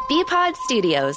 Bpod Studios.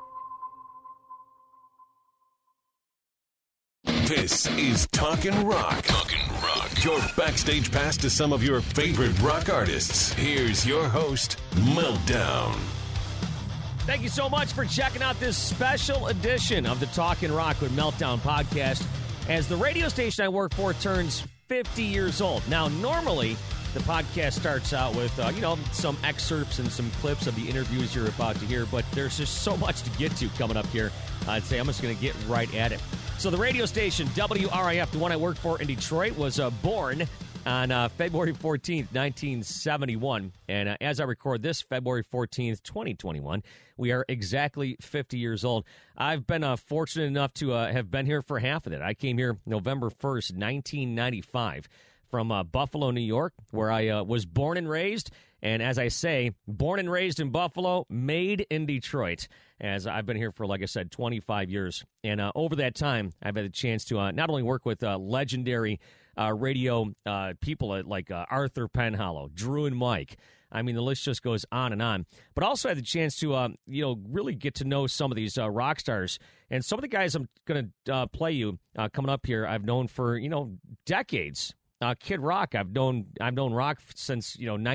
This is Talkin' Rock. Talkin' Rock. Your backstage pass to some of your favorite rock artists. Here's your host, Meltdown. Thank you so much for checking out this special edition of the Talkin' Rock with Meltdown podcast as the radio station I work for turns 50 years old. Now, normally, the podcast starts out with, some excerpts and some clips of the interviews you're about to hear, but there's just so much to get to coming up here. I'd say I'm just going to get right at it. So the radio station, WRIF, the one I work for in Detroit, was born on February 14th, 1971. And as I record this, February 14th, 2021, we are exactly 50 years old. I've been fortunate enough to have been here for half of it. I came here November 1st, 1995. From Buffalo, New York, where I was born and raised. And as I say, born and raised in Buffalo, made in Detroit, as I've been here for, like I said, 25 years. And over that time, I've had a chance to not only work with legendary radio people like Arthur Penhallow, Drew and Mike. I mean, the list just goes on and on. But also had the chance to, really get to know some of these rock stars. And some of the guys I'm going to play you coming up here, I've known for, decades. Kid Rock, I've known Rock since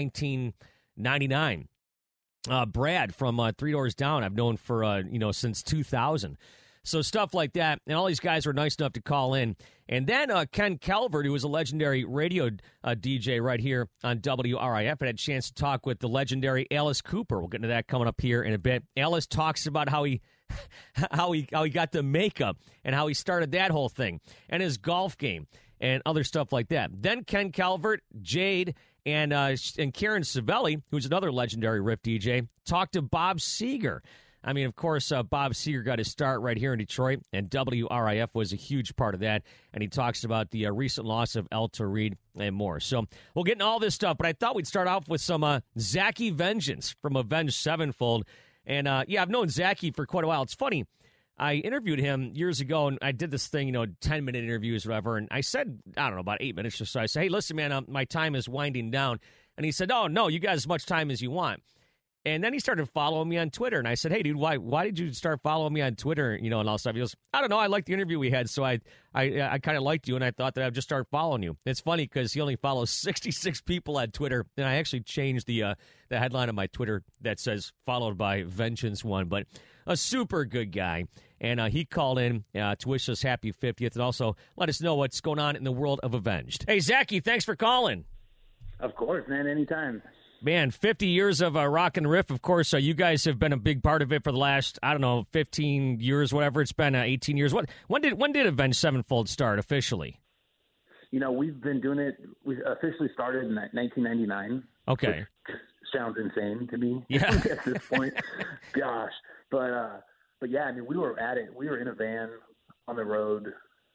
1999. Brad from Three Doors Down, I've known for since 2000. So stuff like that, and all these guys were nice enough to call in. And then Ken Calvert, who was a legendary radio DJ right here on WRIF, had a chance to talk with the legendary Alice Cooper. We'll get into that coming up here in a bit. Alice talks about how he got the makeup and how he started that whole thing and his golf game and other stuff like that. Then Ken Calvert, Jade, and Karen Savelli, who's another legendary riff DJ, talked to Bob Seger. I mean, of course, Bob Seger got his start right here in Detroit, and WRIF was a huge part of that. And he talks about the recent loss of Elta Reed and more. So we'll get into all this stuff, but I thought we'd start off with some Zachy Vengeance from Avenged Sevenfold. And, I've known Zachy for quite a while. It's funny. I interviewed him years ago, and I did this thing, 10-minute interviews or whatever, and I said, I don't know, about 8 minutes or so. I said, hey, listen, man, my time is winding down. And he said, oh, no, you got as much time as you want. And then he started following me on Twitter, and I said, hey, dude, why did you start following me on Twitter, and all stuff? He goes, I don't know, I liked the interview we had, so I kind of liked you, and I thought that I'd just start following you. It's funny because he only follows 66 people on Twitter, and I actually changed the headline of my Twitter that says, followed by Vengeance One, but a super good guy. And he called in to wish us happy 50th and also let us know what's going on in the world of Avenged. Hey, Zachy, thanks for calling. Of course, man, anytime. Man, 50 years of rock and riff. Of course, you guys have been a big part of it for the last, 15 years, whatever. It's been 18 years. When did Avenged Sevenfold start officially? We've been doing it. We officially started in 1999. Okay. Which sounds insane to me. Yeah. At this point. Gosh. But yeah, I mean, we were at it. We were in a van on the road,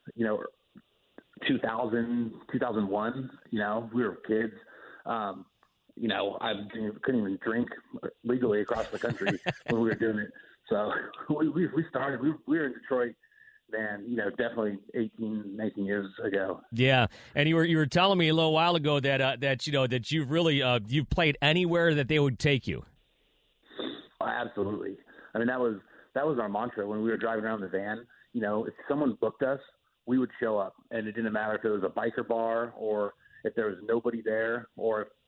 2000, 2001, we were kids. I couldn't even drink legally across the country when we were doing it. So we started, we were in Detroit then, definitely 18, 19 years ago. Yeah. And you were telling me a little while ago that you've really, you've played anywhere that they would take you. Oh, absolutely. I mean, that was our mantra when we were driving around the van. If someone booked us, we would show up, and it didn't matter if it was a biker bar or if there was nobody there or if,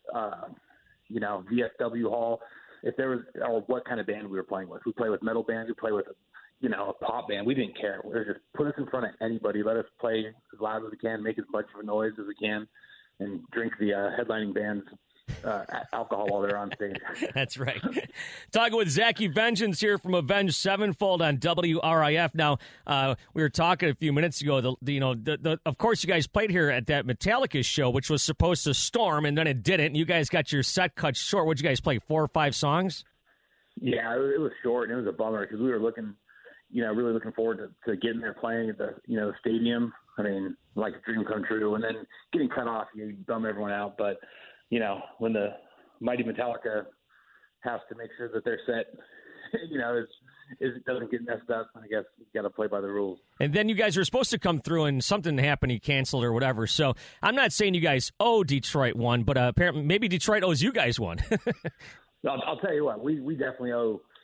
VFW Hall, if there was, or what kind of band we were playing with. We play with metal bands, we play with, a pop band. We didn't care. We were just put us in front of anybody, let us play as loud as we can, make as much of a noise as we can, and drink the headlining band's alcohol while they're on stage. That's right. Talking with Zachy Vengeance here from Avenged Sevenfold on WRIF. Now, we were talking a few minutes ago. Of course, you guys played here at that Metallica show, which was supposed to storm, and then it didn't. And you guys got your set cut short. What'd you guys play? 4 or 5 songs? Yeah, it was short, and it was a bummer because we were really looking forward to getting there playing at the stadium. I mean, like a dream come true, and then getting cut off, you bum everyone out, but. When the mighty Metallica has to make sure that their set, doesn't get messed up, I guess you got to play by the rules. And then you guys were supposed to come through and something happened, you canceled or whatever. So I'm not saying you guys owe Detroit one, but apparently maybe Detroit owes you guys one. I'll tell you what, we definitely owe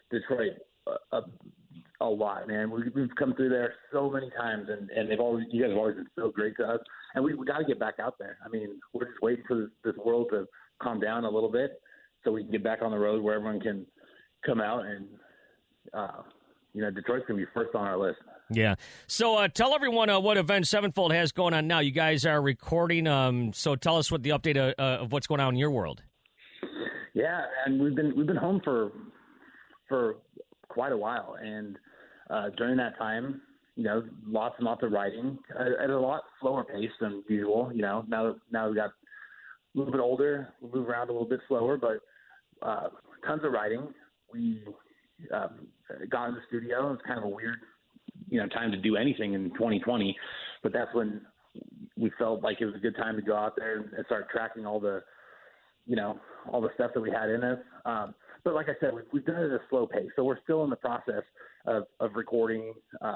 Detroit a lot, man. We've come through there so many times, and you guys have always been so great to us. And we got to get back out there. I mean, we're just waiting for this world to calm down a little bit so we can get back on the road where everyone can come out and, Detroit's going to be first on our list. Yeah. So tell everyone what Avenged Sevenfold has going on now. You guys are recording, so tell us what the update of what's going on in your world. Yeah, and we've been home for quite a while, and during that time, lots and lots of writing at a lot slower pace than usual. Now we got a little bit older, we move around a little bit slower, but tons of writing. We got in the studio. It's kind of a weird, time to do anything in 2020, but that's when we felt like it was a good time to go out there and start tracking all the stuff that we had in us. But like I said, we've done it at a slow pace, so we're still in the process of recording.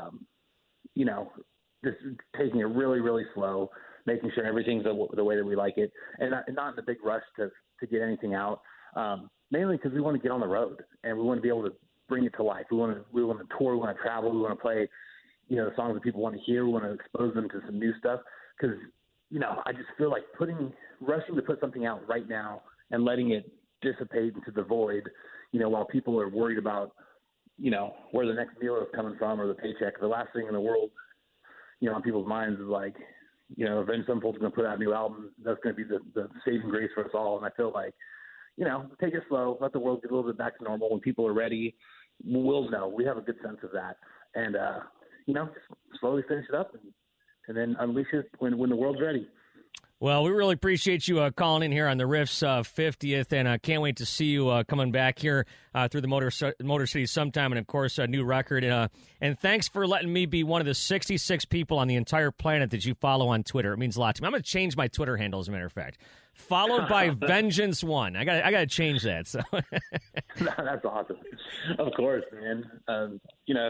Just taking it really, really slow, making sure everything's the way that we like it, and not in a big rush to get anything out. Mainly because we want to get on the road and we want to be able to bring it to life. We want to tour, we want to travel, we want to play, the songs that people want to hear. We want to expose them to some new stuff because, I just feel like rushing to put something out right now and letting it dissipate into the void, while people are worried about, where the next meal is coming from or the paycheck. The last thing in the world, on people's minds is like, Avenged Sevenfold's going to put out a new album. That's going to be the saving grace for us all. And I feel like, take it slow, let the world get a little bit back to normal. When people are ready, we'll know. We have a good sense of that. And, just slowly finish it up and then unleash it when the world's ready. Well, we really appreciate you calling in here on the Riff's 50th, and I can't wait to see you coming back here through the Motor City sometime, and, of course, a new record. And thanks for letting me be one of the 66 people on the entire planet that you follow on Twitter. It means a lot to me. I'm going to change my Twitter handle, as a matter of fact. Followed by Vengeance One. I got to change that. So That's awesome. Of course, man. I'm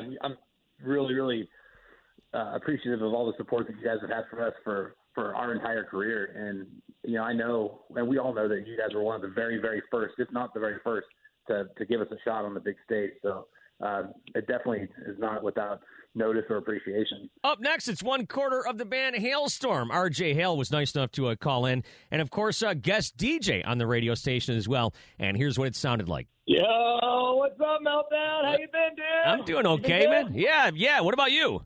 really, really appreciative of all the support that you guys have had for us for our entire career. And, I know, and we all know that you guys were one of the very, very first, if not the very first, to give us a shot on the big stage. So it definitely is not without notice or appreciation. Up next, it's one quarter of the band Halestorm. RJ Hale was nice enough to call in. And, of course, guest DJ on the radio station as well. And here's what it sounded like. Yo, what's up, Meltdown? How you been, dude? I'm doing okay, man. Yeah. What about you?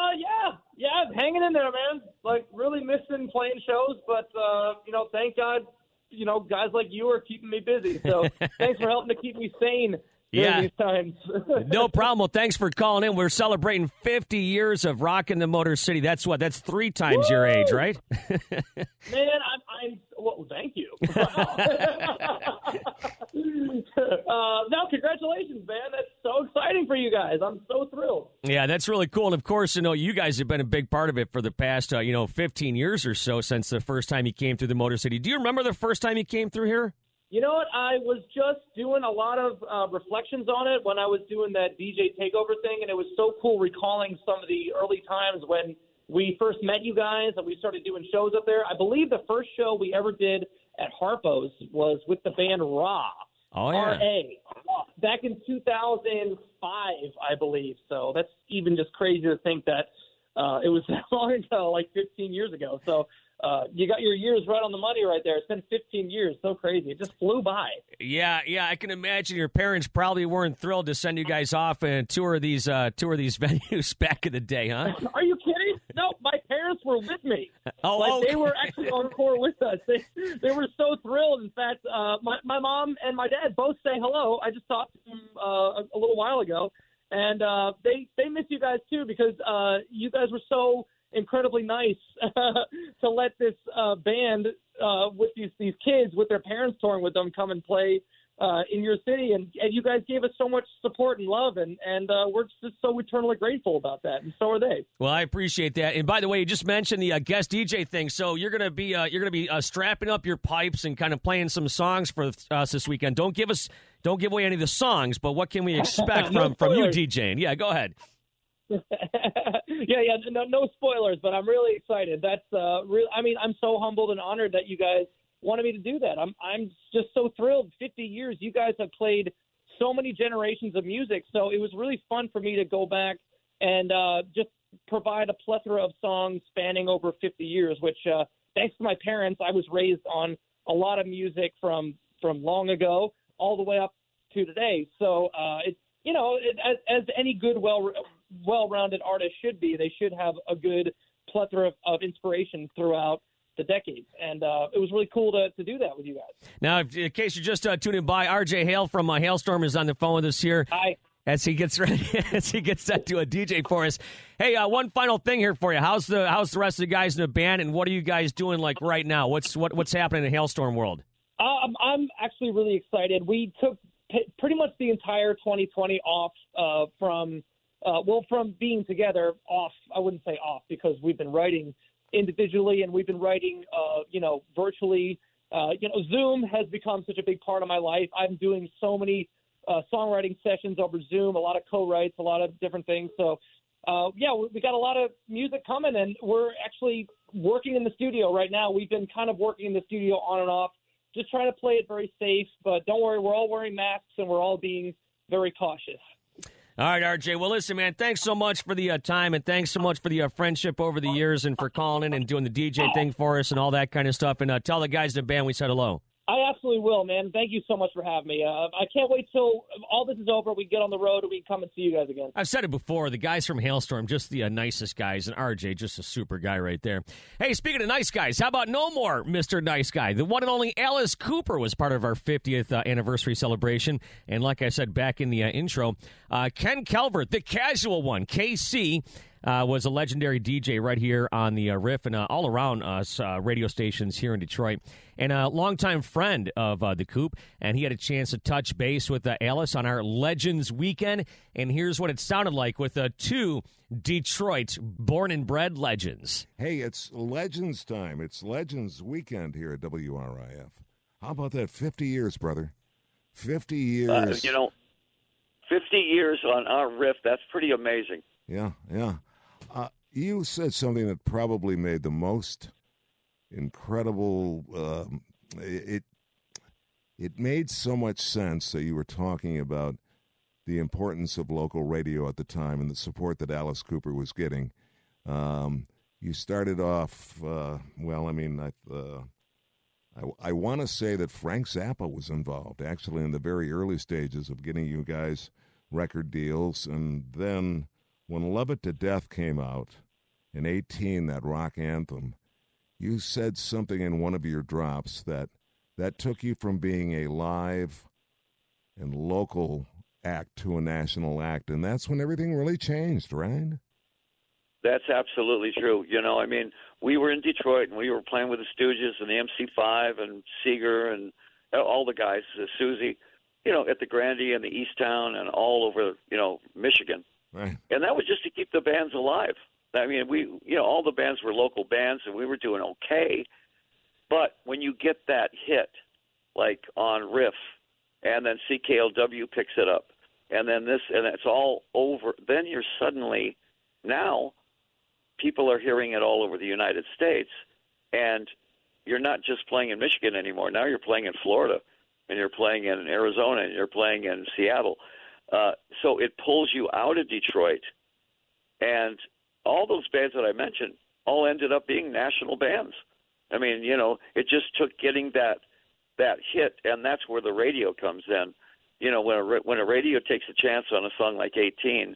Yeah, hanging in there, man. Like, really missing playing shows, but, thank God, guys like you are keeping me busy. So thanks for helping to keep me sane during these times. No problem. Well, thanks for calling in. We're celebrating 50 years of rocking the Motor City. That's 3 times your age, right? Man, well, thank you. No, congratulations, man. That's so exciting for you guys. I'm so thrilled. Yeah, that's really cool. And, of course, you guys have been a big part of it for the past, 15 years or so since the first time you came through the Motor City. Do you remember the first time you came through here? You know what? I was just doing a lot of reflections on it when I was doing that DJ takeover thing, and it was so cool recalling some of the early times when we first met you guys and we started doing shows up there. I believe the first show we ever did at Harpo's was with the band Ra. Oh, yeah. R.A. Back in 2005, I believe. So that's even just crazy to think that it was that long ago, like 15 years ago. So you got your years right on the money right there. It's been 15 years. So crazy. It just flew by. Yeah. I can imagine your parents probably weren't thrilled to send you guys off and tour these venues back in the day, huh? Are you kidding? No, my parents were with me. Okay. They were actually on tour with us. They were so thrilled. In fact, my mom and my dad both say hello. I just talked to them a little while ago, and they miss you guys too because you guys were so incredibly nice to let this band with these kids with their parents touring with them come and play in your city, and you guys gave us so much support and love, and we're just so eternally grateful about that, and so are they. Well, I appreciate that. And by the way, you just mentioned the guest DJ thing, so you're gonna be strapping up your pipes and kind of playing some songs for us this weekend. Don't give away any of the songs, but what can we expect from you DJing? Yeah, go ahead. Yeah, no spoilers, but I'm really excited. That's I'm so humbled and honored that you guys wanted me to do that. I'm just so thrilled. 50 years, you guys have played so many generations of music. So it was really fun for me to go back and just provide a plethora of songs spanning over 50 years, which thanks to my parents, I was raised on a lot of music from long ago all the way up to today. So it's, as any good, well-rounded artist should be, they should have a good plethora of inspiration throughout the decades. And it was really cool to do that with you guys. Now, in case you're just tuning by, RJ Hale from Hailstorm is on the phone with us here. Hi. As he gets ready, as he gets set to a DJ for us. Hey, one final thing here for you. How's the rest of the guys in the band, and what are you guys doing like right now? What's happening in Hailstorm world? I'm actually really excited. We took pretty much the entire 2020 off from being together. Off, I wouldn't say off, because we've been writing individually and we've been writing, virtually. Zoom has become such a big part of my life. I'm doing so many songwriting sessions over Zoom, a lot of co-writes, a lot of different things. So, we got a lot of music coming, and we're actually working in the studio right now. We've been kind of working in the studio on and off, just trying to play it very safe. But don't worry, we're all wearing masks, and we're all being very cautious. All right, RJ. Well, listen, man, thanks so much for the time, and thanks so much for the friendship over the years and for calling in and doing the DJ thing for us and all that kind of stuff. And tell the guys in the band we said hello. I absolutely will, man. Thank you so much for having me. I can't wait till all this is over. We get on the road and we come and see you guys again. I've said it before. The guys from Hailstorm, just the nicest guys, and RJ, just a super guy right there. Hey, speaking of nice guys, how about no more Mr. Nice Guy? The one and only Alice Cooper was part of our 50th anniversary celebration. And like I said back in the intro, Ken Calvert, the casual one, KC, was a legendary DJ right here on the Riff and all around us radio stations here in Detroit, and a longtime friend of the Coop. And he had a chance to touch base with Alice on our Legends weekend. And here's what it sounded like with two Detroit born and bred legends. Hey, it's Legends time. It's Legends weekend here at WRIF. How about that? 50 years, brother. 50 years. 50 years on our Riff. That's pretty amazing. Yeah. You said something that probably made the most incredible. It made so much sense that you were talking about the importance of local radio at the time and the support that Alice Cooper was getting. You started off I want to say that Frank Zappa was involved, actually, in the very early stages of getting you guys record deals, and then when Love It to Death came out in 2018, that rock anthem, you said something in one of your drops that took you from being a live and local act to a national act, and that's when everything really changed, right? That's absolutely true. We were in Detroit, and we were playing with the Stooges and the MC5 and Seeger and all the guys, Susie, at the Grandie and the Easttown and all over, Michigan. Right. And that was just to keep the bands alive. I mean, all the bands were local bands, and we were doing okay. But when you get that hit, like on Riff, and then CKLW picks it up, and then this, and it's all over, then you're suddenly, now, people are hearing it all over the United States, and you're not just playing in Michigan anymore. Now you're playing in Florida, and you're playing in Arizona, and you're playing in Seattle. So it pulls you out of Detroit, and all those bands that I mentioned all ended up being national bands. I mean, it just took getting that hit, and that's where the radio comes in. When a radio takes a chance on a song like 18,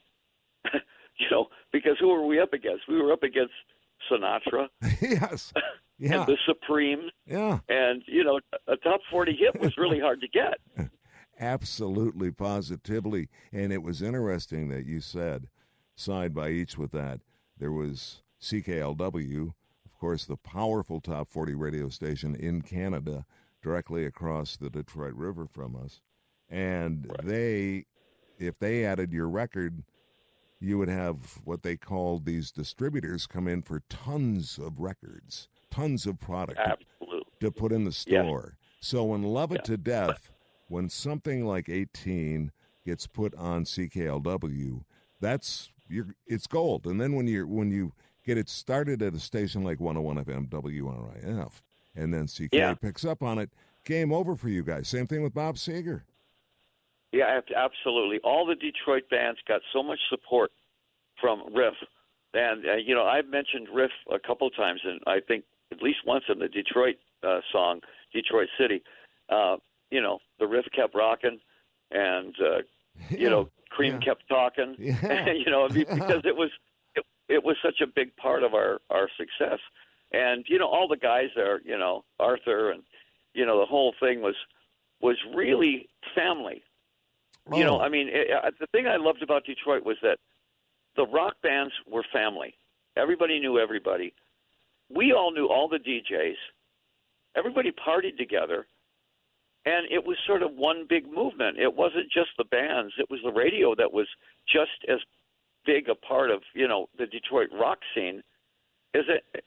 because who were we up against? We were up against Sinatra. Yes. Yeah. And the Supremes. Yeah. And, a top 40 hit was really hard to get. Absolutely, positively. And it was interesting that you said, side by each with that, there was CKLW, of course, the powerful top 40 radio station in Canada, directly across the Detroit River from us. And right. if they added your record, you would have what they called these distributors come in for tons of records, tons of product to put in the store. Yeah. So when Love It to Death, when something like 18 gets put on CKLW, it's gold. And then when you get it started at a station like 101 FM WRIF, and then CK picks up on it, game over for you guys. Same thing with Bob Seger. Yeah, absolutely. All the Detroit bands got so much support from Riff. And, I've mentioned Riff a couple times, and I think at least once in the Detroit song, Detroit City. The Riff kept rocking, and, Cream kept talking. Yeah. Because it was such a big part of our success. And, all the guys there, Arthur and, the whole thing was really family. Oh. The thing I loved about Detroit was that the rock bands were family. Everybody knew everybody. We all knew all the DJs. Everybody partied together. And it was sort of one big movement. It wasn't just the bands. It was the radio that was just as big a part of, the Detroit rock scene as it.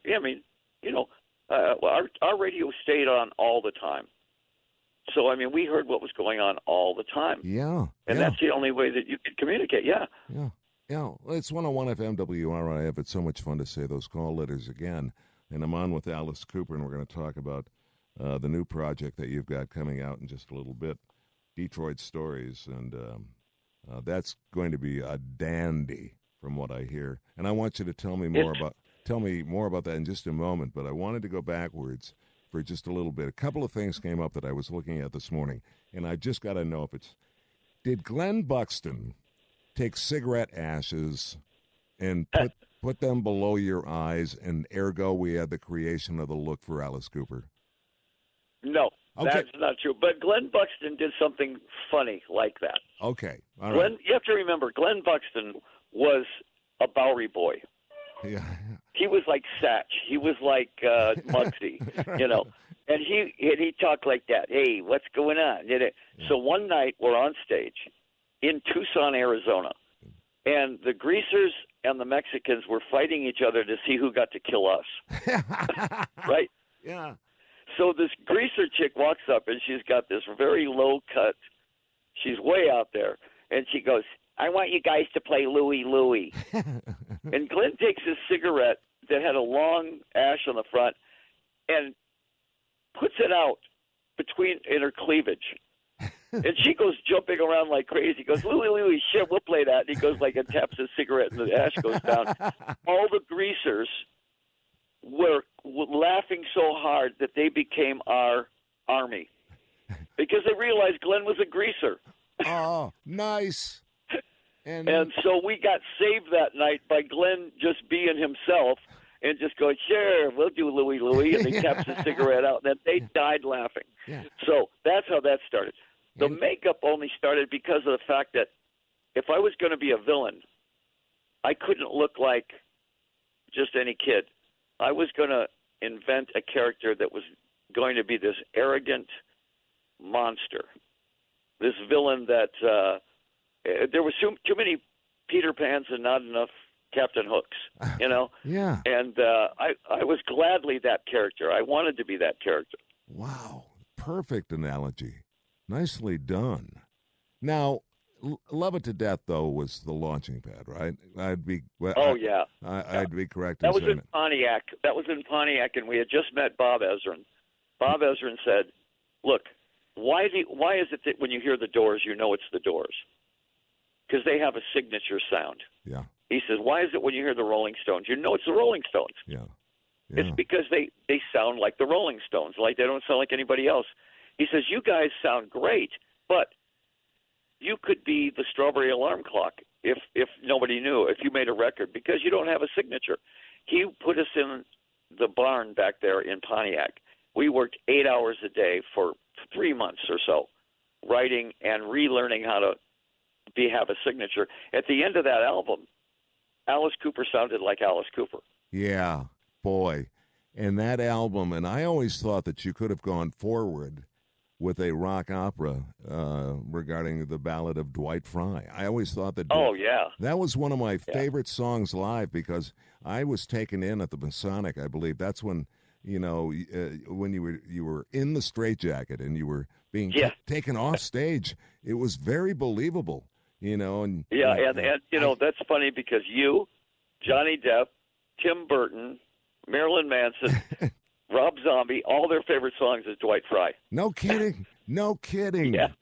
Our radio stayed on all the time. So, we heard what was going on all the time. Yeah. And that's the only way that you could communicate. Yeah. Yeah. Yeah. Well, it's 101 FM WRIF. It's so much fun to say those call letters again. And I'm on with Alice Cooper, and we're going to talk about the new project that you've got coming out in just a little bit, Detroit Stories. And that's going to be a dandy from what I hear. And I want you to tell me more about that in just a moment. But I wanted to go backwards for just a little bit. A couple of things came up that I was looking at this morning, and I just got to know if it's, did Glenn Buxton take cigarette ashes and put them below your eyes, and ergo we had the creation of the look for Alice Cooper? No, okay. That's not true. But Glenn Buxton did something funny like that. Okay. All right. You have to remember, Glenn Buxton was a Bowery boy. Yeah. He was like Satch. He was like Muggsy, and he talked like that. Hey, what's going on? So one night we're on stage in Tucson, Arizona, and the Greasers and the Mexicans were fighting each other to see who got to kill us. Right? Yeah. So this Greaser chick walks up, and she's got this very low cut. She's way out there, and she goes, I want you guys to play Louie Louie. And Glenn takes his cigarette that had a long ash on the front and puts it out in her cleavage. And she goes jumping around like crazy. He goes, Louie Louie, shit, we'll play that. And he goes and taps his cigarette, and the ash goes down. All the Greasers were laughing so hard that they became our army because they realized Glenn was a greaser. Oh, nice. And so we got saved that night by Glenn just being himself and just going, sure, we'll do Louie Louie, and he taps his cigarette out, and then they died laughing. Yeah. So that's how that started. The makeup only started because of the fact that if I was going to be a villain, I couldn't look like just any kid. I was going to invent a character that was going to be this arrogant monster, this villain that there were too many Peter Pans and not enough Captain Hooks, Yeah. And I was gladly that character. I wanted to be that character. Wow. Perfect analogy. Nicely done. Now, Love It to Death, though, was the launching pad, right? I'd be correct in that was saying in Pontiac. That was in Pontiac, and we had just met Bob Ezrin. Bob Ezrin said, look, why is it that when you hear the Doors, you know it's the Doors? Because they have a signature sound. Yeah. He says, why is it when you hear the Rolling Stones, you know it's the Rolling Stones? Yeah. It's because they sound like the Rolling Stones, like they don't sound like anybody else. He says, you guys sound great, but you could be the Strawberry Alarm Clock if nobody knew, if you made a record, because you don't have a signature. He put us in the barn back there in Pontiac. We worked 8 hours a day for 3 months or so, writing and relearning how to have a signature. At the end of that album, Alice Cooper sounded like Alice Cooper. Yeah, boy. And that album, and I always thought that you could have gone forward with a rock opera regarding the Ballad of Dwight Fry. I always thought that. Oh, yeah. That was one of my favorite songs live because I was taken in at the Masonic, I believe. That's when, when you were in the straitjacket and you were being taken off stage. It was very believable, And that's funny because you, Johnny Depp, Tim Burton, Marilyn Manson, Rob Zombie, all their favorite songs is Dwight Fry. No kidding. No kidding. Yeah.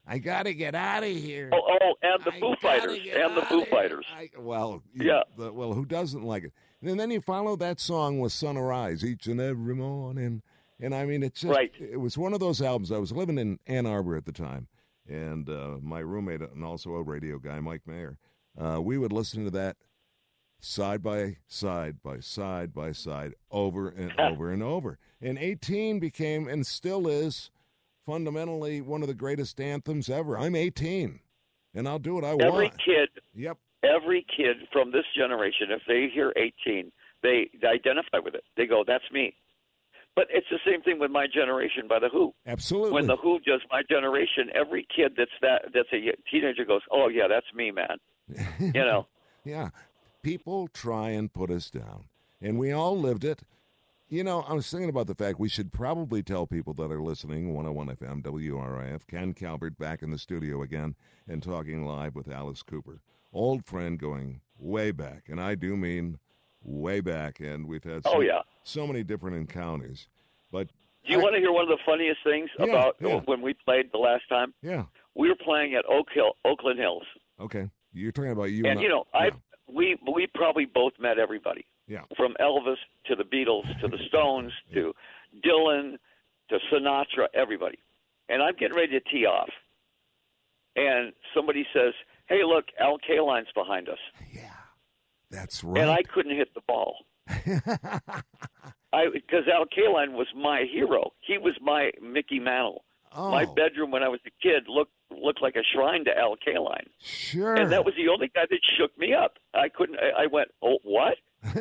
I got to get out of here. Oh, and the I Foo gotta Fighters. get And the outta Foo here. Fighters. Yeah. Well, who doesn't like it? And then you follow that song with Sunrise each and every morning. And I mean, it's just, Right. It was one of those albums. I was living in Ann Arbor at the time. And my roommate, and also a radio guy, Mike Mayer, we would listen to that side by side, over and over and over. And 18 became, and still is, fundamentally one of the greatest anthems ever. I'm 18, and I'll do what I want. Every kid from this generation, if they hear 18, they identify with it. They go, that's me. But it's the same thing with My Generation by The Who. Absolutely. When The Who does My Generation, every kid that's a teenager goes, oh, yeah, that's me, man. You know? Yeah. People try and put us down, and we all lived it. You know, I was thinking about the fact we should probably tell people that are listening, 101 FM, WRIF, Ken Calvert back in the studio again and talking live with Alice Cooper. Old friend going way back, and I do mean way back, and we've had so many different encounters. But do you want to hear one of the funniest things about when we played the last time? Yeah. We were playing at Oakland Hills. Okay. You're talking about you. And, we probably both met everybody. Yeah. From Elvis to the Beatles to the Stones to Dylan to Sinatra, everybody. And I'm getting ready to tee off. And somebody says, hey, look, Al Kaline's behind us. Yeah, that's right. And I couldn't hit the ball. Because Al Kaline was my hero. He was my Mickey Mantle. Oh. My bedroom when I was a kid looked like a shrine to Al Kaline. Sure. And that was the only guy that shook me up. I went, oh, what?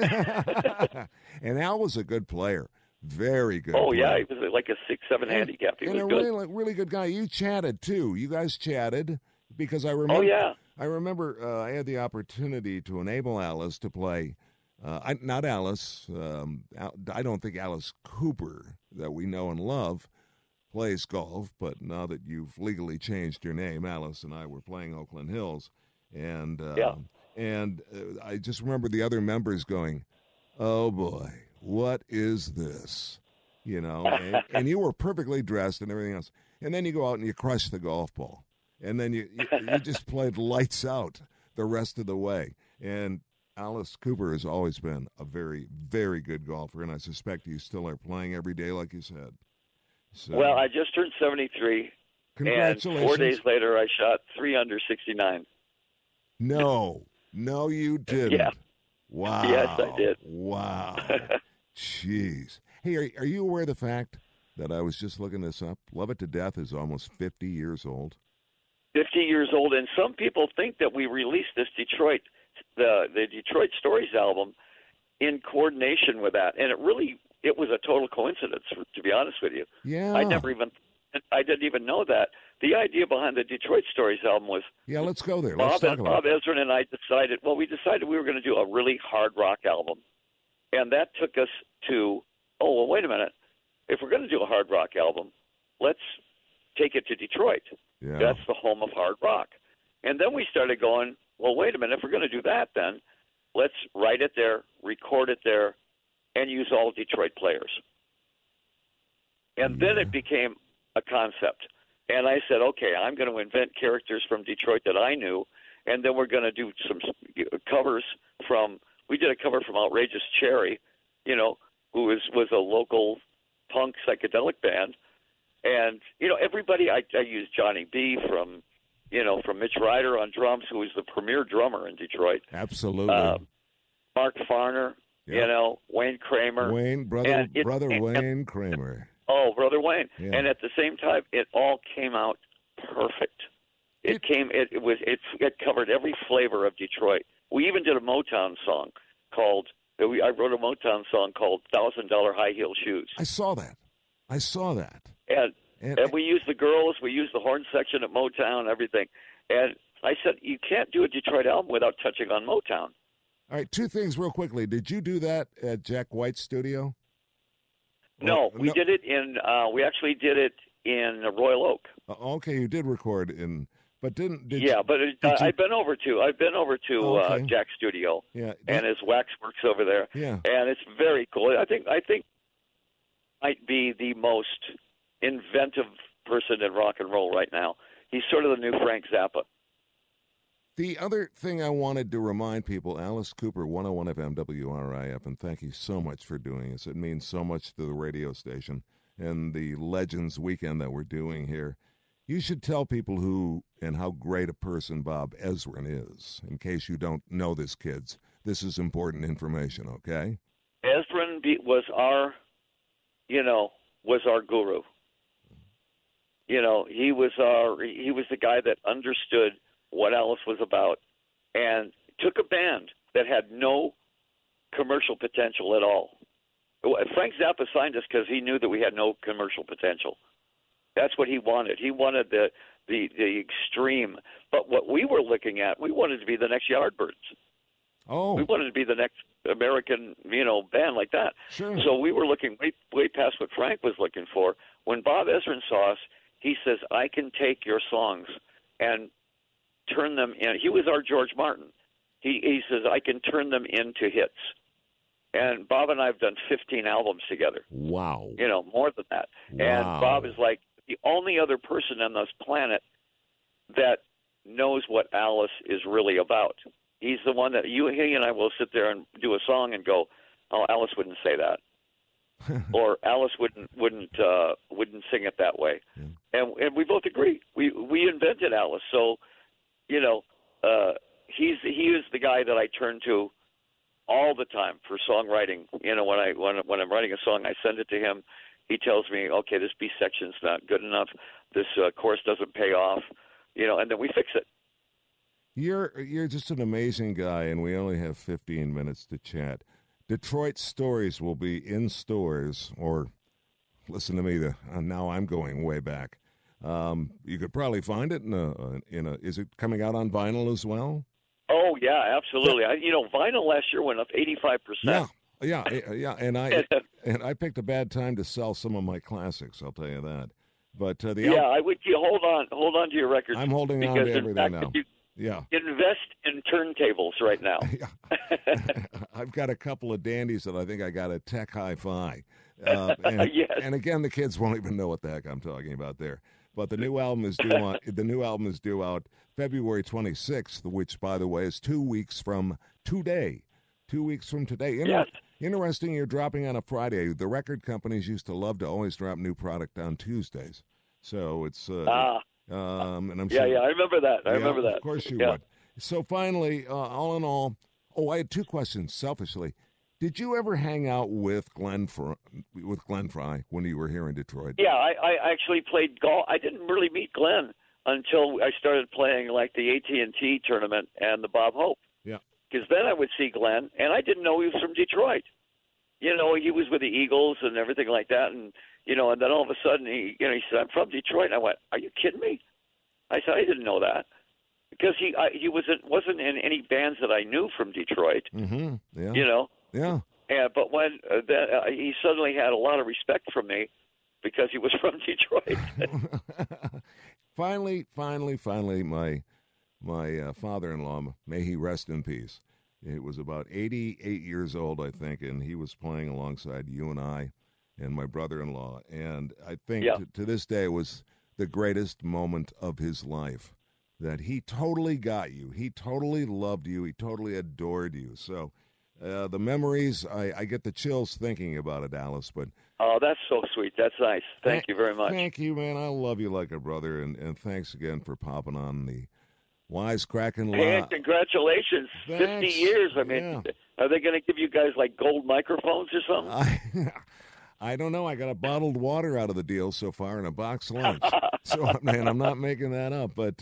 And Al was a good player. Very good. Oh, player. yeah. He was like a 6'7" handicap. He was good. Really good guy. You chatted, too. You guys chatted because I remember. Oh, yeah. I remember I had the opportunity to enable Alice to play. Not Alice. I don't think Alice Cooper, that we know and love, plays golf. But now that you've legally changed your name, Alice and I were playing Oakland Hills. And I just remember the other members going, oh, boy, what is this? You know, and you were perfectly dressed and everything else. And then you go out and you crush the golf ball. And then you just played lights out the rest of the way. And Alice Cooper has always been a very, very good golfer, and I suspect you still are playing every day, like you said. So, well, I just turned 73. Congratulations. And 4 days later, I shot 3 under 69. No, you didn't. Yeah. Wow. Yes, I did. Wow. Jeez. Hey, are you aware of the fact that I was just looking this up? Love It to Death is almost 50 years old. 50 years old, and some people think that we released this the Detroit Stories album in coordination with that, and it was a total coincidence, to be honest with you. Yeah. I didn't even know that. The idea behind the Detroit Stories album was let's go there. Let's talk about Bob Ezrin and I decided we were going to do a really hard rock album, and that took us to wait a minute, if we're going to do a hard rock album, let's take it to Detroit. Yeah. That's the home of hard rock. And then we started going, well, wait a minute, if we're going to do that, then let's write it there, record it there, and use all Detroit players. And then it became a concept. And I said, okay, I'm going to invent characters from Detroit that I knew, and then we're going to do some covers we did a cover from Outrageous Cherry, who was a local punk psychedelic band. And, everybody, I used Johnny B. from Mitch Ryder on drums, who was the premier drummer in Detroit. Absolutely. Mark Farner, Wayne Kramer. Brother Wayne Kramer. Oh, Brother Wayne. Yeah. And at the same time, it all came out perfect. It covered every flavor of Detroit. We even did a Motown song I wrote a Motown song called $1,000 High Heel Shoes. I saw that. And we used the girls, we used the horn section at Motown, everything. And I said, you can't do a Detroit album without touching on Motown. All right, two things real quickly. Did you do that at Jack White's studio? No, we did it we actually did it in Royal Oak. Okay, you did record but I've been over to Jack's studio. Yeah. And his waxworks over there. Yeah. And it's very cool. I think might be the most inventive person in rock and roll right now. He's sort of the new Frank Zappa. The other thing I wanted to remind people, Alice Cooper, 101 FM WRIF, and thank you so much for doing this. It means so much to the radio station and the Legends Weekend that we're doing here. You should tell people who and how great a person Bob Ezrin is, in case you don't know this, kids. This is important information, okay? Ezrin was our guru. He was the guy that understood what Alice was about and took a band that had no commercial potential at all. Frank Zappa signed us because he knew that we had no commercial potential. That's what he wanted. He wanted the extreme. But what we were looking at, we wanted to be the next Yardbirds. Oh. We wanted to be the next American, band like that. Sure. So we were looking way past what Frank was looking for. When Bob Ezrin saw us, he says, I can take your songs and turn them in. He was our George Martin. He says, I can turn them into hits. And Bob and I have done 15 albums together. Wow. More than that. Wow. And Bob is like the only other person on this planet that knows what Alice is really about. He's the one that he and I will sit there and do a song and go, oh, Alice wouldn't say that. Or Alice wouldn't sing it that way. Yeah. And we both agree. We invented Alice. So, he is the guy that I turn to all the time for songwriting. When I'm writing a song, I send it to him. He tells me, okay, this B section's not good enough. This chorus doesn't pay off, and then we fix it. You're just an amazing guy, and we only have 15 minutes to chat. Detroit Stories will be in stores, or listen to me, now I'm going way back. You could probably find it is it coming out on vinyl as well? Oh, yeah, absolutely. Vinyl last year went up 85%. Yeah, and I picked a bad time to sell some of my classics, I'll tell you that. But I would hold on to your records. I'm holding on to everything now. Yeah. Invest in turntables right now. I've got a couple of dandies that I think I got at Tech Hi-Fi. And, yes. And again, the kids won't even know what the heck I'm talking about there. But the new album is due out February 26th, which, by the way, is 2 weeks from today. 2 weeks from today. Yes. Interesting, you're dropping on a Friday. The record companies used to love to always drop new product on Tuesdays. So it's and I'm sure, I remember that. I remember that. Of course you would. So finally, all in all, I had two questions. Selfishly, did you ever hang out with Glenn Fry when you were here in Detroit? Yeah, I actually played golf. I didn't really meet Glenn until I started playing like the AT&T tournament and the Bob Hope. Yeah. Because then I would see Glenn, and I didn't know he was from Detroit. He was with the Eagles and everything like that, and and then all of a sudden he said, "I'm from Detroit." And I went, "Are you kidding me?" I said, "I didn't know that," because he wasn't in any bands that I knew from Detroit. Mm-hmm. Yeah. Yeah. But when he suddenly had a lot of respect from me because he was from Detroit. Finally, my father-in-law, may he rest in peace. It was about 88 years old, I think, and he was playing alongside you and I and my brother-in-law. And I think to this day it was the greatest moment of his life, that he totally got you. He totally loved you. He totally adored you. So the memories, I get the chills thinking about it, Alice. But oh, that's so sweet. That's nice. Thank you very much. Thank you, man. I love you like a brother, and thanks again for popping on the Wisecracking Live. And congratulations. Thanks. 50 years. I mean, Are they going to give you guys like gold microphones or something? I don't know. I got a bottled water out of the deal so far and a box lunch. So, man, I'm not making that up. But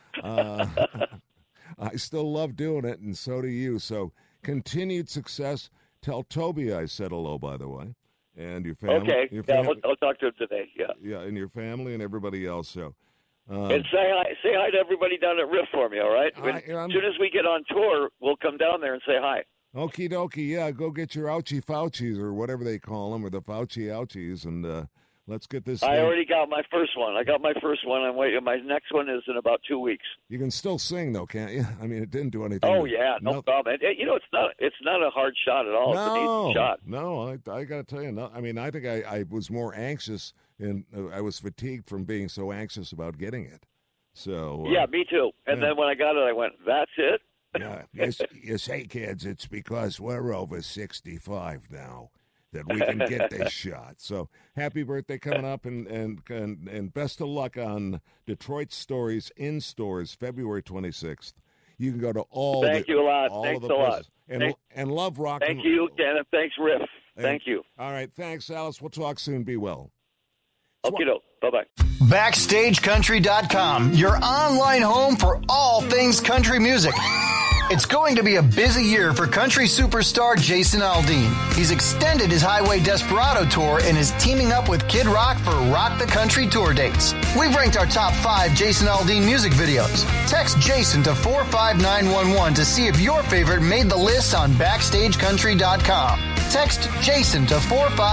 I still love doing it, and so do you. So continued success. Tell Toby I said hello, by the way, and your family. Okay. Yeah, I'll talk to him today. Yeah. Yeah, and your family and everybody else. So. And say hi to everybody down at Riff for me, all right? As soon as we get on tour, we'll come down there and say hi. Okie dokie, yeah. Go get your ouchie Faucis or whatever they call them, or the Fauci ouchies, and let's get this. I already got my first one. I'm waiting. My next one is in about 2 weeks. You can still sing though, can't you? I mean, it didn't do anything. Oh yeah, no problem. It's not a hard shot at all. It's an easy shot. No, I got to tell you, no. I mean, I think I was more anxious, and I was fatigued from being so anxious about getting it. So Yeah, me too. And then when I got it, I went, "That's it." Yeah, you say, kids, it's because we're over 65 now that we can get this shot. So happy birthday coming up, and best of luck on Detroit Stories in stores February 26th. You can go to all. Thank you a lot. All Thanks of the a lot. And love rock. Thank you, Ken, and thanks, Riff. Thank you. All right, thanks, Alice. We'll talk soon. Be well. Okay, bye-bye. BackstageCountry.com, your online home for all things country music. It's going to be a busy year for country superstar Jason Aldean. He's extended his Highway Desperado tour and is teaming up with Kid Rock for Rock the Country tour dates. We've ranked our top 5 Jason Aldean music videos. Text Jason to 45911 to see if your favorite made the list on BackstageCountry.com. Text Jason to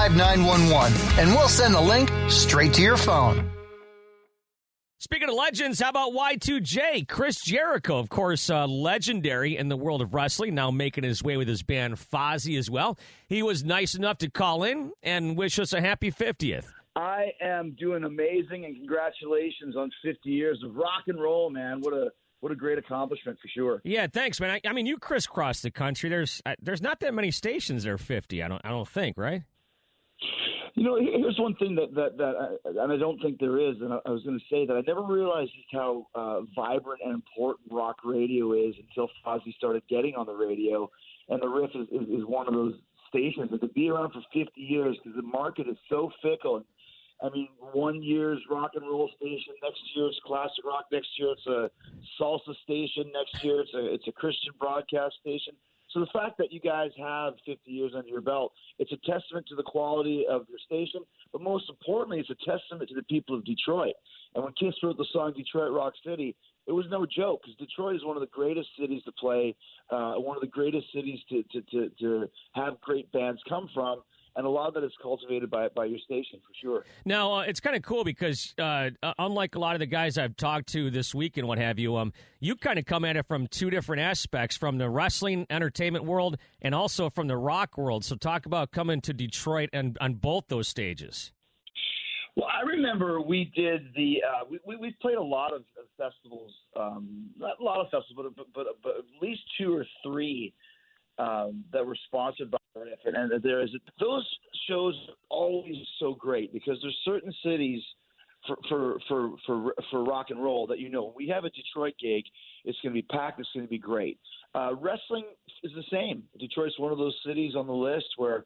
45911 and we'll send the link straight to your phone. Speaking of legends, how about Y2J? Chris Jericho, of course, legendary in the world of wrestling, now making his way with his band Fozzy as well. He was nice enough to call in and wish us a happy 50th. I am doing amazing, and congratulations on 50 years of rock and roll, man. What a great accomplishment for sure. Yeah, thanks, man. I mean, you crisscross the country. There's not that many stations that are 50. I don't think, right? You know, here's one thing that and I don't think there is, and I was going to say that I never realized just how vibrant and important rock radio is until Fozzy started getting on the radio, and the Riff is one of those stations. And to be around for 50 years, because the market is so fickle. I mean, one year's rock and roll station, next year it's classic rock, next year it's a salsa station, next year it's a Christian broadcast station. So the fact that you guys have 50 years under your belt, it's a testament to the quality of your station, but most importantly, it's a testament to the people of Detroit. And when Kiss wrote the song Detroit Rock City, it was no joke, because Detroit is one of the greatest cities to play, one of the greatest cities to have great bands come from. And a lot of that is cultivated by your station, for sure. Now, it's kind of cool because unlike a lot of the guys I've talked to this week and what have you, you kind of come at it from two different aspects, from the wrestling entertainment world and also from the rock world. So talk about coming to Detroit and on both those stages. Well, I remember we did we played a lot of festivals, not a lot of festivals, but at least 2 or 3 that were sponsored by Riff, and those shows are always so great because there's certain cities for rock and roll that when we have a Detroit gig, it's going to be packed, it's going to be great. Wrestling is the same. Detroit's one of those cities on the list where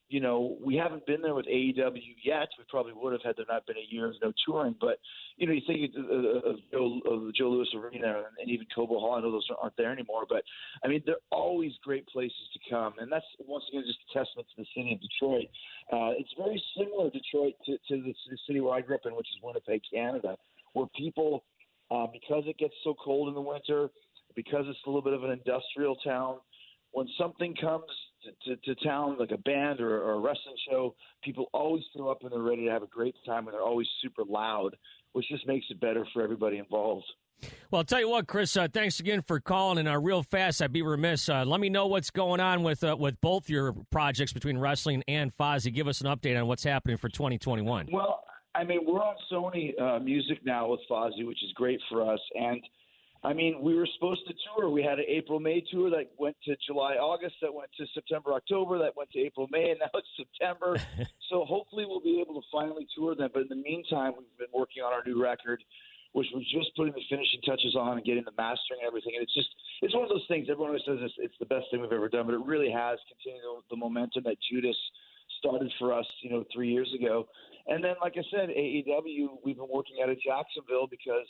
we haven't been there with AEW yet. We probably would have had there not been a year of no touring. But, you think of Joe Louis Arena and even Cobo Hall. I know those aren't there anymore. But, I mean, they're always great places to come. And that's, once again, just a testament to the city of Detroit. It's very similar, Detroit, to the city where I grew up in, which is Winnipeg, Canada, where people, because it gets so cold in the winter, because it's a little bit of an industrial town, when something comes to town, like a band or a wrestling show, people always throw up and they're ready to have a great time, and they're always super loud, which just makes it better for everybody involved. Well, I'll tell you what, Chris, thanks again for calling. And real fast, I'd be remiss. Let me know what's going on with both your projects between wrestling and Fozzy. Give us an update on what's happening for 2021. Well, I mean, we're on Sony Music now with Fozzy, which is great for us. And I mean, we were supposed to tour. We had an April-May tour that went to July-August, that went to September-October, that went to April-May, and now it's September. So hopefully we'll be able to finally tour them. But in the meantime, we've been working on our new record, which we're just putting the finishing touches on and getting the mastering and everything. And it's one of those things. Everyone always says it's the best thing we've ever done, but it really has continued the momentum that Judas started for us, 3 years ago. And then, like I said, AEW, we've been working out of Jacksonville because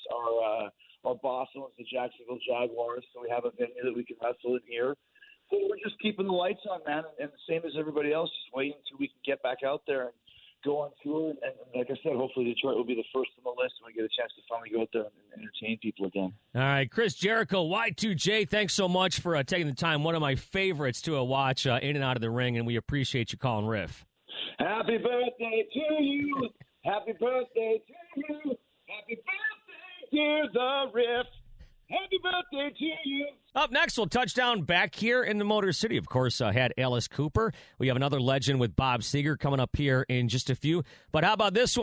our boss owns the Jacksonville Jaguars, so we have a venue that we can wrestle in here. So we're just keeping the lights on, man, and the same as everybody else, just waiting until we can get back out there and go on tour. And like I said, hopefully Detroit will be the first on the list when we get a chance to finally go out there and entertain people again. All right, Chris Jericho, Y2J, thanks so much for taking the time. One of my favorites to watch in and out of the ring, and we appreciate you calling Riff. Happy birthday to you. Happy birthday to you. Happy birthday, dear the Riff. Happy birthday to you. Up next, we'll touch down back here in the Motor City. Of course, had Alice Cooper. We have another legend with Bob Seger coming up here in just a few. But how about this one?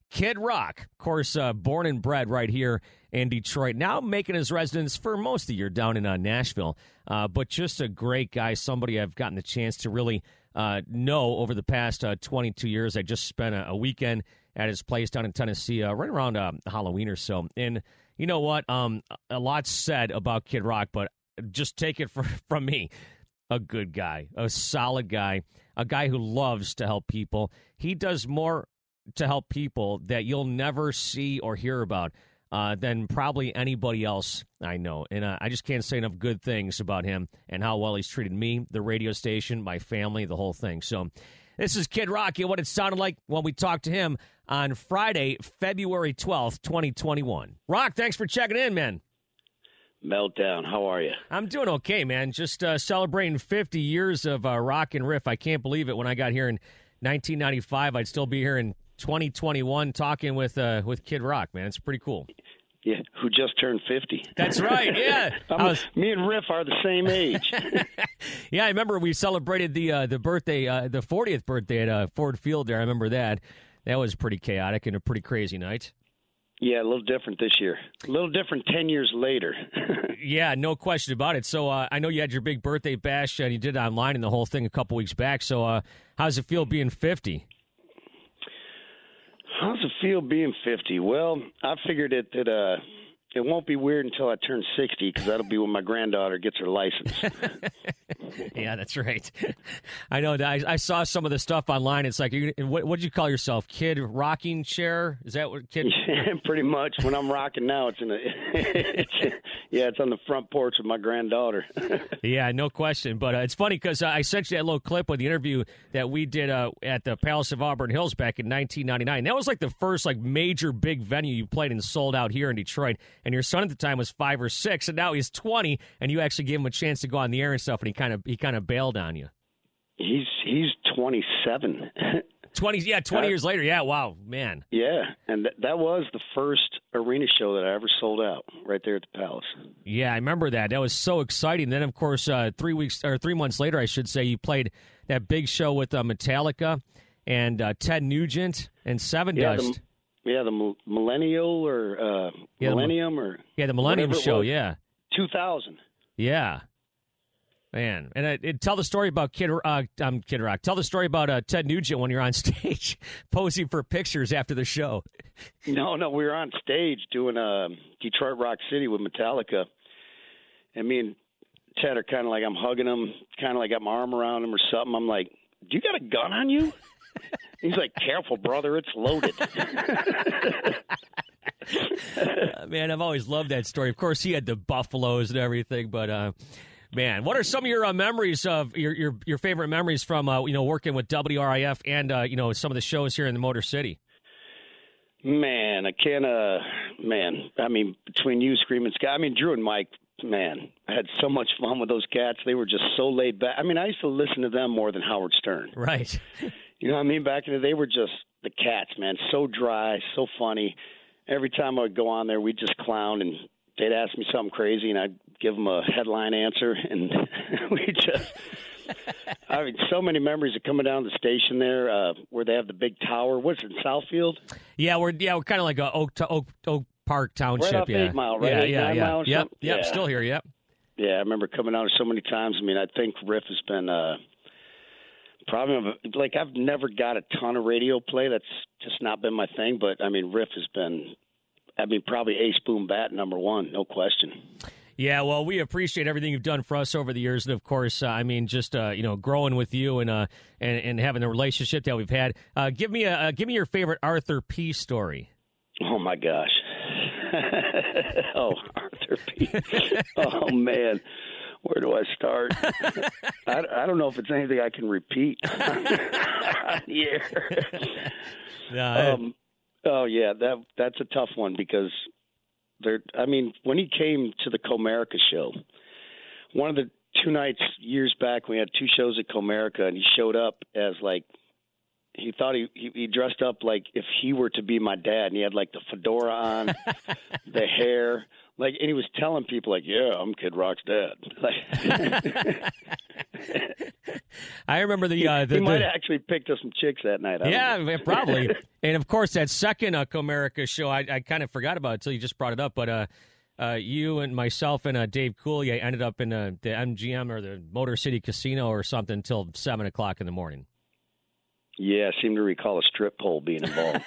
Kid Rock, of course, born and bred right here in Detroit. Now making his residence for most of the year down in Nashville. But just a great guy, somebody I've gotten the chance to really know over the past 22 years. I just spent a weekend at his place down in Tennessee right around Halloween or so. And you know what? A lot's said about Kid Rock, but just take it from me. A good guy, a solid guy, a guy who loves to help people. He does more to help people that you'll never see or hear about than probably anybody else I know. And I just can't say enough good things about him and how well he's treated me, the radio station, my family, the whole thing. So this is Kid Rock and what it sounded like when we talked to him on Friday, February 12th, 2021. Rock, thanks for checking in, man. Meltdown, how are you? I'm doing okay, man. Just celebrating 50 years of Rock and Riff. I can't believe it. When I got here in 1995, I'd still be here in 2021 talking with Kid Rock, man. It's pretty cool. Yeah, who just turned 50. That's right, yeah. Me and Riff are the same age. Yeah, I remember we celebrated the birthday, the 40th birthday at Ford Field there. I remember that. That was pretty chaotic and a pretty crazy night. Yeah, a little different this year. A little different 10 years later. Yeah, no question about it. So I know you had your big birthday bash, and you did it online and the whole thing a couple weeks back. So how does it feel being 50? How does it feel being 50? Well, I figured that it won't be weird until I turn 60 because that'll be when my granddaughter gets her license. Yeah, that's right. I know. I saw some of the stuff online. It's like, what'd you call yourself? Kid Rocking Chair? Is that what kid? Yeah, pretty much. When I'm rocking now, it's it's on the front porch with my granddaughter. Yeah, no question. But it's funny because I sent you that little clip of the interview that we did at the Palace of Auburn Hills back in 1999. That was like the first major big venue you played and sold out here in Detroit. And your son at the time was 5 or 6, and now he's 20, and you actually gave him a chance to go on the air and stuff, and he kind of bailed on you. He's 27. 20 years later. Yeah, wow, man. Yeah, and that was the first arena show that I ever sold out, right there at the Palace. Yeah, I remember that. That was so exciting. Then, of course, 3 months later, I should say, you played that big show with Metallica and Ted Nugent and Seven Dust. The Millennial or Millennium the Millennium Show. Yeah, 2000. Yeah, man. And tell the story about Kid Rock. Tell the story about Ted Nugent when you're on stage posing for pictures after the show. No, we were on stage doing Detroit Rock City with Metallica, and me and Ted are kind of like, I'm hugging him, kind of like got my arm around him or something. I'm like, do you got a gun on you? He's like, careful, brother, it's loaded. Man, I've always loved that story. Of course, he had the Buffaloes and everything, but man, what are some of your memories of your favorite memories from working with WRIF and some of the shows here in the Motor City? Man, I can't. I mean, between you, Screaming Scott, Drew and Mike. Man, I had so much fun with those cats. They were just so laid back. I used to listen to them more than Howard Stern. Right. You know what I mean? Back in the day, they were just the cats, man. So dry, so funny. Every time I would go on there, we'd just clown, and they'd ask me something crazy, and I'd give them a headline answer, and we just so many memories of coming down to the station there where they have the big tower. What's it, in Southfield? Yeah, we're kind of like a Oak Park Township. Right off 8 Mile, right? Yeah. Mile yep, yeah. Still here, yep. Yeah, I remember coming out so many times. I think Riff has been probably, I've never got a ton of radio play. That's just not been my thing. But, Riff has been, probably ace boom bat number one, no question. Yeah, well, we appreciate everything you've done for us over the years, and of course, just growing with you and having the relationship that we've had. Give me your favorite Arthur P. story. Oh my gosh! Oh, Arthur P. Oh man, where do I start? I don't know if it's anything I can repeat. Yeah. Oh yeah, that's a tough one because. When he came to the Comerica show, one of the 2 nights years back, we had 2 shows at Comerica, and he showed up as he thought he dressed up like if he were to be my dad, and he had like the fedora on, the hair, like, and he was telling people like, "Yeah, I'm Kid Rock's dad." Like, I remember he might have actually picked up some chicks that night. Yeah, probably. And of course, that second Comerica show, I kind of forgot about it until you just brought it up. But you and myself and Dave Coulier ended up in the MGM or the Motor City Casino or something until 7:00 in the morning. Yeah, I seem to recall a strip pole being involved.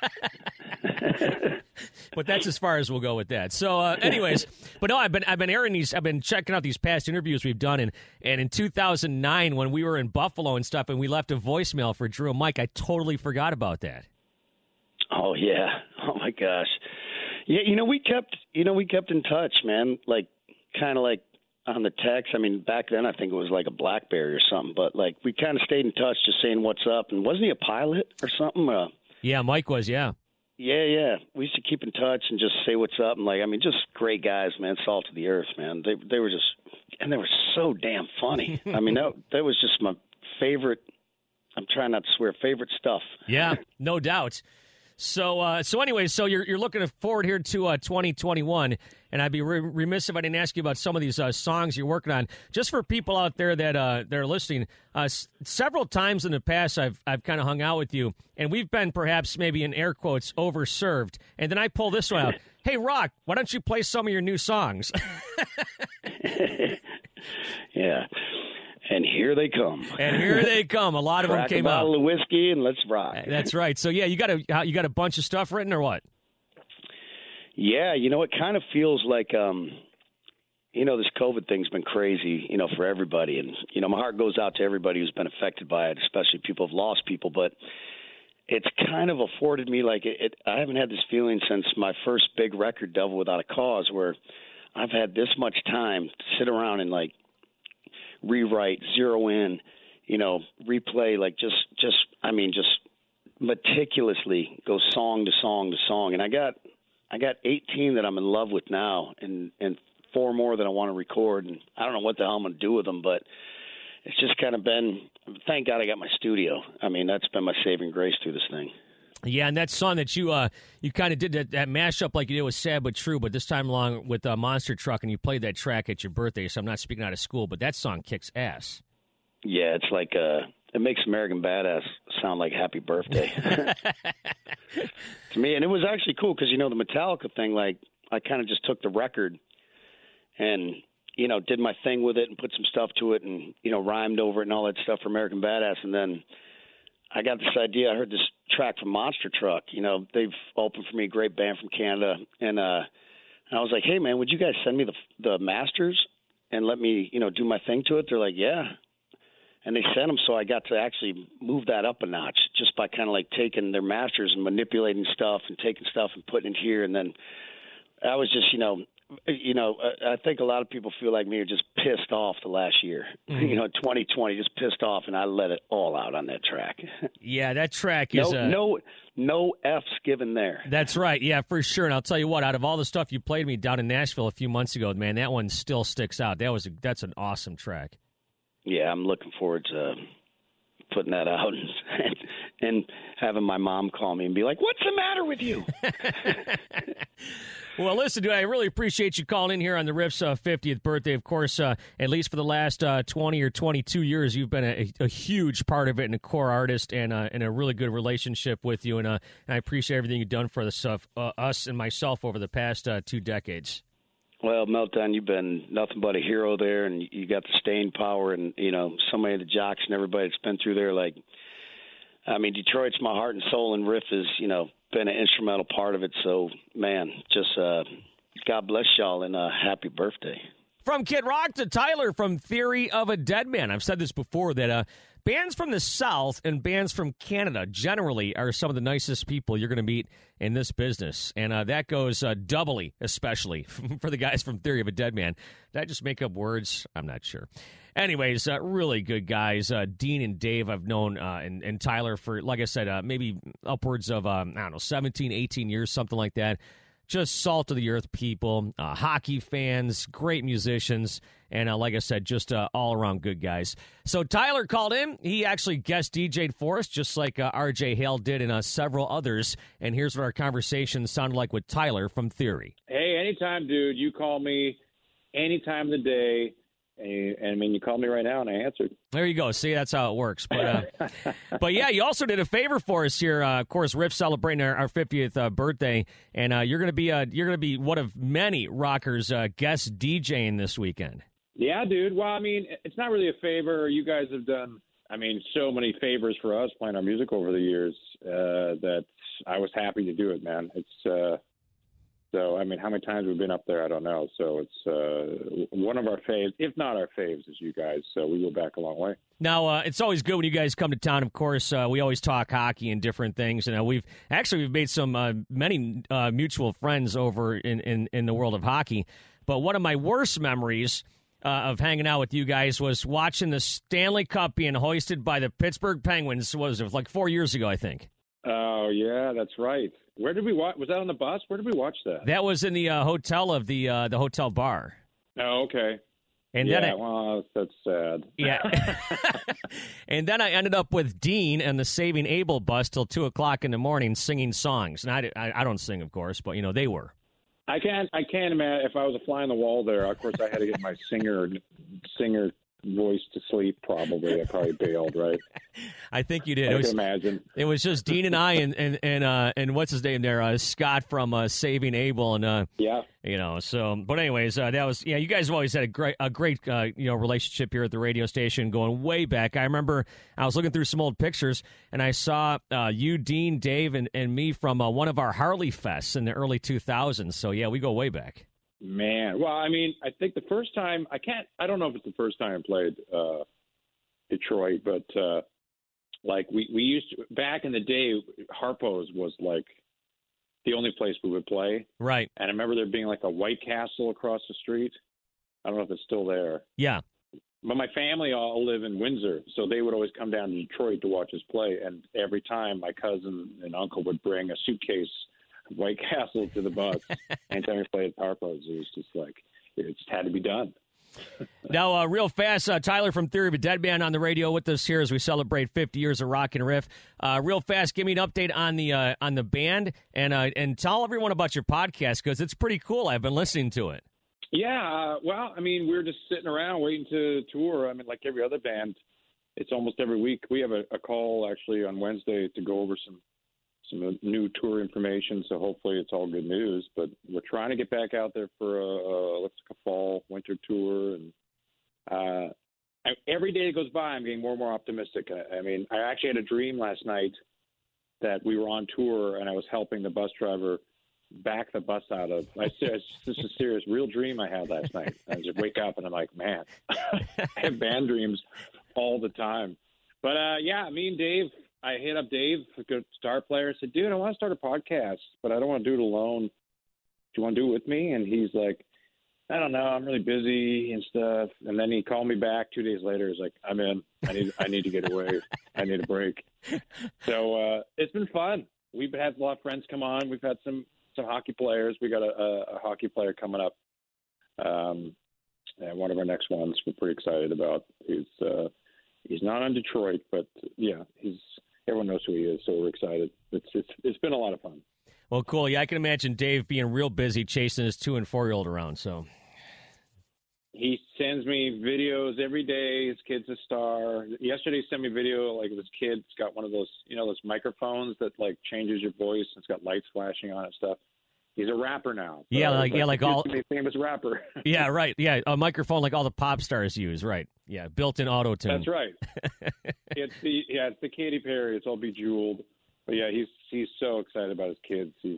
But that's as far as we'll go with that. So, anyways, but no, I've been airing these. I've been checking out these past interviews we've done, and in 2009 when we were in Buffalo and stuff, and we left a voicemail for Drew and Mike, I totally forgot about that. Oh yeah, oh my gosh, yeah. We kept in touch, man. Like kind of like on the text. I mean, back then I think it was like a BlackBerry or something, but like we kind of stayed in touch, just saying what's up. And wasn't he a pilot or something? Yeah, Mike was. Yeah. Yeah. We used to keep in touch and just say what's up, and like, I mean, just great guys, man. Salt of the earth, man. They were just, and they were so damn funny. I mean, that was just my favorite. I'm trying not to swear. Favorite stuff. Yeah, no doubt. So anyway, so you're looking forward here to 2021, and I'd be remiss if I didn't ask you about some of these songs you're working on. Just for people out there that are listening, several times in the past I've kind of hung out with you, and we've been perhaps maybe in air quotes overserved. And then I pull this one out. Hey, Rock, why don't you play some of your new songs? Yeah. And here they come. A lot of them came out. Crack a bottle of whiskey and let's rock. That's right. So yeah, you got a bunch of stuff written or what? Yeah, it kind of feels like this COVID thing's been crazy, for everybody, and my heart goes out to everybody who's been affected by it, especially people who've lost people. But it's kind of afforded me like I haven't had this feeling since my first big record, Devil Without a Cause, where I've had this much time to sit around and like rewrite, zero in, replay, like just meticulously go song to song to song. And I got 18 that I'm in love with now, and 4 more that I want to record. And I don't know what the hell I'm going to do with them, but it's just kind of been, thank God I got my studio. I mean, that's been my saving grace through this thing. Yeah, and that song that you kind of did that mashup like you did with Sad But True, but this time along with Monster Truck, and you played that track at your birthday, so I'm not speaking out of school, but that song kicks ass. Yeah, it's like it makes American Badass sound like Happy Birthday to me. And it was actually cool because, the Metallica thing, like I kind of just took the record and, did my thing with it and put some stuff to it and, rhymed over it and all that stuff for American Badass. And then I got this idea. I heard this track from Monster Truck. They've opened for me, a great band from Canada. And I was like, hey, man, would you guys send me the masters and let me, do my thing to it? They're like, yeah. And they sent them, so I got to actually move that up a notch just by kind of like taking their masters and manipulating stuff and taking stuff and putting it here. And then I was just, I think a lot of people feel like me are just pissed off the last year. 2020, just pissed off, and I let it all out on that track. Yeah, that track is no F's given there. That's right. Yeah, for sure. And I'll tell you what, out of all the stuff you played me down in Nashville a few months ago, man, that one still sticks out. That's an awesome track. Yeah, I'm looking forward to putting that out and having my mom call me and be like, "What's the matter with you?" Well, listen, dude, I really appreciate you calling in here on the Riff's 50th birthday. Of course, at least for the last 20 or 22 years, you've been a huge part of it and a core artist and a really good relationship with you. And I appreciate everything you've done for us and myself over the past 2 decades. Well, Meltdown, you've been nothing but a hero there, and you got the staying power, and, so many of the jocks and everybody that's been through there. Like, I mean, Detroit's my heart and soul, and Riff has, been an instrumental part of it. So, man, just God bless y'all, and happy birthday. From Kid Rock to Tyler from Theory of a Deadman. I've said this before that bands from the South and bands from Canada generally are some of the nicest people you're going to meet in this business. And that goes doubly, especially for the guys from Theory of a Deadman. Did I just make up words? I'm not sure. Anyways, really good guys. Dean and Dave I've known, and Tyler for, like I said, maybe upwards of, 17, 18 years, something like that. Just salt of the earth people, hockey fans, great musicians, And like I said, just all-around good guys. So Tyler called in. He actually guest DJ'd for us, just like R.J. Hale did and several others. And here's what our conversation sounded like with Tyler from Theory. Hey, anytime, dude. You call me any time of the day. And I mean, you called me right now, and I answered. There you go. See, that's how it works. But yeah, you also did a favor for us here. Of course, Riff celebrating our 50th birthday, and you're going to be one of many rockers guest DJing this weekend. Yeah, dude. Well, I mean, it's not really a favor. You guys have done, I mean, so many favors for us playing our music over the years that I was happy to do it, man. It's so, I mean, how many times we've been up there, I don't know. So it's one of our faves, if not our faves, is you guys. So we go back a long way. Now, it's always good when you guys come to town. Of course, we always talk hockey and different things. And we've made some many mutual friends over in the world of hockey. But one of my worst memories of hanging out with you guys was watching the Stanley Cup being hoisted by the Pittsburgh Penguins. What was it, like 4 years ago, I think? Oh, yeah, that's right. Where did we watch? Was that on the bus? Where did we watch that? That was in the hotel of the hotel bar. Oh, okay. And yeah, well, that's sad. Yeah. And then I ended up with Dean and the Saving Abel bus till 2 o'clock in the morning singing songs. And I don't sing, of course, but, they were. I can't imagine if I was a fly on the wall there. Of course, I had to get my singer voice to sleep. Probably, I probably bailed. Right? I think you did. I can imagine. It was just Dean and I and what's his name there, Scott from Saving Abel, and yeah, So, but anyways, that was You guys have always had a great relationship here at the radio station, going way back. I remember I was looking through some old pictures and I saw you, Dean, Dave, and me from one of our Harley fests in the early 2000s. So yeah, we go way back. Man, well, I mean, I think the first time I don't know if it's the first time I played Detroit, but like we used to, back in the day, Harpo's was like the only place we would play. Right. And I remember there being like a White Castle across the street. I don't know if it's still there. Yeah. But my family all live in Windsor, so they would always come down to Detroit to watch us play. And every time my cousin and uncle would bring a suitcase White Castle to the bus. Anytime we played Harpo's, it was just like, it just had to be done. Now, real fast, Tyler from Theory of a Dead Band on the radio with us here as we celebrate 50 years of Rock and Riff. Real fast, give me an update on the band and tell everyone about your podcast, because it's pretty cool. I've been listening to it. Yeah, well, I mean, we're just sitting around waiting to tour. I mean, like every other band, it's almost every week. We have a call actually on Wednesday to go over some new tour information, so hopefully it's all good news. But we're trying to get back out there for a fall, winter tour, and every day that goes by, I'm getting more and more optimistic. I mean, I actually had a dream last night that we were on tour, and I was helping the bus driver back the bus out of. This is a serious, real dream I had last night. I just wake up and I'm like, man, I have band dreams all the time. But yeah, me and Dave. I hit up Dave, a good star player. I said, dude, I want to start a podcast, but I don't want to do it alone. Do you want to do it with me? And he's like, I don't know. I'm really busy and stuff. And then he called me back 2 days later. He's like, I'm in. I need to get away. I need a break. So it's been fun. We've had a lot of friends come on. We've had some hockey players. We got a hockey player coming up. And one of our next ones we're pretty excited about. He's not on Detroit, but yeah, everyone knows who he is, so we're excited. It's been a lot of fun. Well, cool. Yeah, I can imagine Dave being real busy chasing his 2- and 4-year-old around. So he sends me videos every day. His kid's a star. Yesterday, he sent me a video like of his kid. It's got one of those, those microphones that like changes your voice. It's got lights flashing on it and stuff. He's a rapper now. Yeah, like all famous rapper. Yeah, right. Yeah, a microphone like all the pop stars use. Right. Yeah, built-in auto tune. That's right. It's the Katy Perry. It's all bejeweled. But yeah, he's so excited about his kids. He's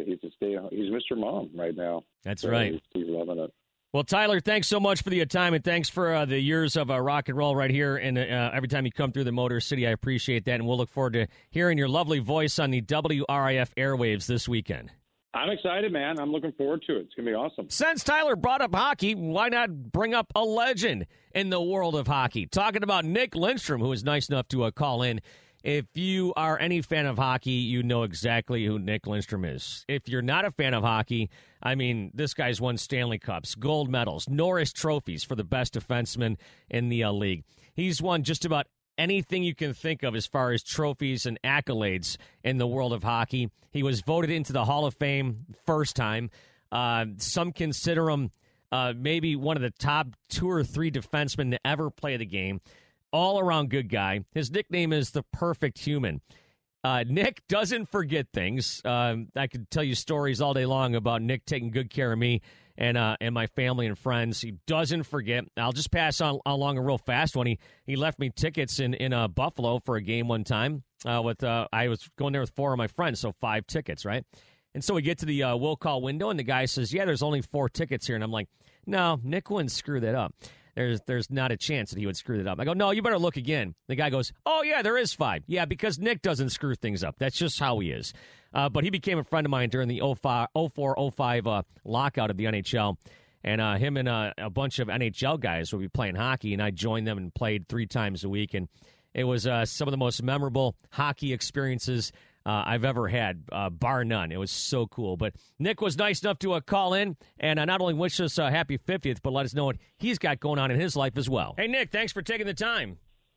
Mr. Mom right now. That's right. He's loving it. Well, Tyler, thanks so much for the time, and thanks for the years of rock and roll right here. And every time you come through the Motor City, I appreciate that. And we'll look forward to hearing your lovely voice on the WRIF airwaves this weekend. I'm excited, man. I'm looking forward to it. It's going to be awesome. Since Tyler brought up hockey, why not bring up a legend in the world of hockey? Talking about Nick Lindstrom, who was nice enough to call in If you are any fan of hockey, you know exactly who Nick Lindstrom is. If you're not a fan of hockey, I mean, this guy's won Stanley Cups, gold medals, Norris trophies for the best defenseman in the league. He's won just about anything you can think of as far as trophies and accolades in the world of hockey. He was voted into the Hall of Fame first time. Some consider him maybe one of the top 2 or 3 defensemen to ever play the game. All-around good guy. His nickname is the Perfect Human. Nick doesn't forget things. I could tell you stories all day long about Nick taking good care of me and my family and friends. He doesn't forget. I'll just pass on along a real fast one. He left me tickets in Buffalo for a game one time. I was going there with 4 of my friends, so 5 tickets, right? And so we get to the will call window, and the guy says, "Yeah, there's only 4 tickets here." And I'm like, "No, Nick wouldn't screw that up. There's not a chance that he would screw that up." I go, "No, you better look again." The guy goes, "Oh, yeah, there is 5. Yeah, because Nick doesn't screw things up. That's just how he is." But he became a friend of mine during the 04-05 lockout of the NHL. And him and a bunch of NHL guys would be playing hockey, and I joined them and played 3 times a week. And it was some of the most memorable hockey experiences I've ever had, bar none. It was so cool. But Nick was nice enough to call in and not only wish us a happy 50th, but let us know what he's got going on in his life as well. Hey, Nick, thanks for taking the time.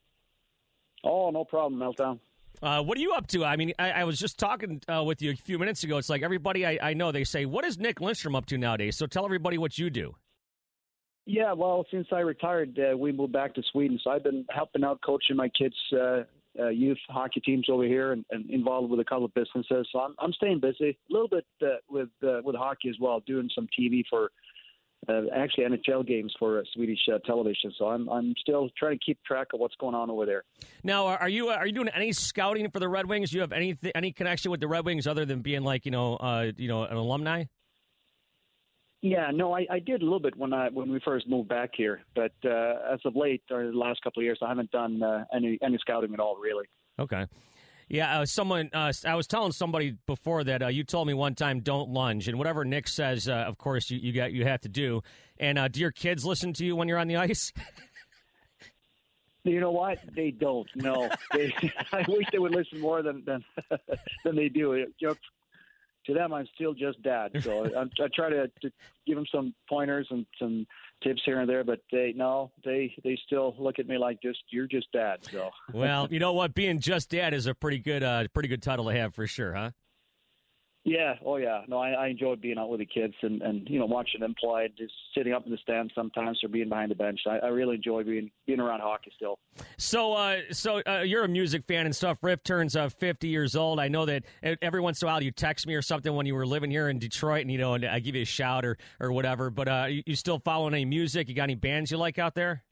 Oh, no problem, Meltdown. What are you up to? I mean, I was just talking with you a few minutes ago. It's like everybody I know, they say, what is Nick Lindstrom up to nowadays? So tell everybody what you do. Yeah, well, since I retired, we moved back to Sweden. So I've been helping out coaching my kids' youth hockey teams over here and involved with a couple of businesses. So I'm staying busy a little bit with hockey as well, doing some TV for actually NHL games for Swedish television. So I'm still trying to keep track of what's going on over there. Now, are you doing any scouting for the Red Wings? Do you have any connection with the Red Wings other than being like an alumni? Yeah, no, I did a little bit when we first moved back here, but as of late, or the last couple of years, I haven't done any scouting at all, really. Okay. Yeah, I was telling somebody before that you told me one time don't lunge, and whatever Nick says, of course you have to do. And do your kids listen to you when you're on the ice? You know what? They don't. No, I wish they would listen more than they do. You know, to them, I'm still just dad. So I try to give them some pointers and some tips here and there, but they still look at me like you're just dad. So well, you know what? Being just dad is a pretty good title to have for sure, huh? Yeah. Oh, yeah. No, I enjoy being out with the kids and watching them play, just sitting up in the stands sometimes or being behind the bench. I really enjoy being around hockey still. So you're a music fan and stuff. Riff turns 50 years old. I know that every once in a while you text me or something when you were living here in Detroit, and I give you a shout or whatever. But you still following any music? You got any bands you like out there?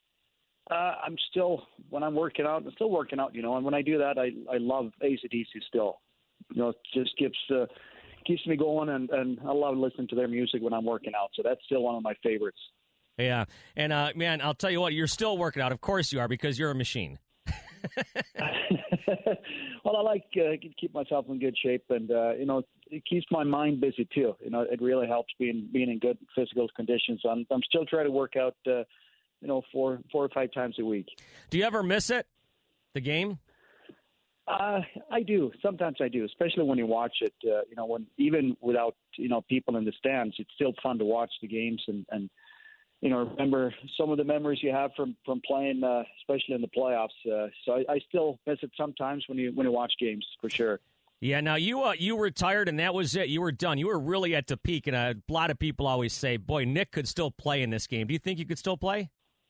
I'm still, when I'm working out, and when I do that, I love AC/DC still. It just keeps me going, and I love listening to their music when I'm working out. So that's still one of my favorites. Yeah, and man, I'll tell you what, you're still working out. Of course you are, because you're a machine. Well, I like to keep myself in good shape, and it keeps my mind busy too. It really helps being in good physical condition. So I'm still trying to work out, 4 or 5 times a week. Do you ever miss it, the game? I do. Sometimes I do, especially when you watch it. When even without people in the stands, it's still fun to watch the games and remember some of the memories you have from playing, especially in the playoffs. So I still miss it sometimes when you watch games, for sure. Yeah. Now you retired and that was it. You were done. You were really at the peak. And a lot of people always say, "Boy, Nick could still play in this game." Do you think you could still play?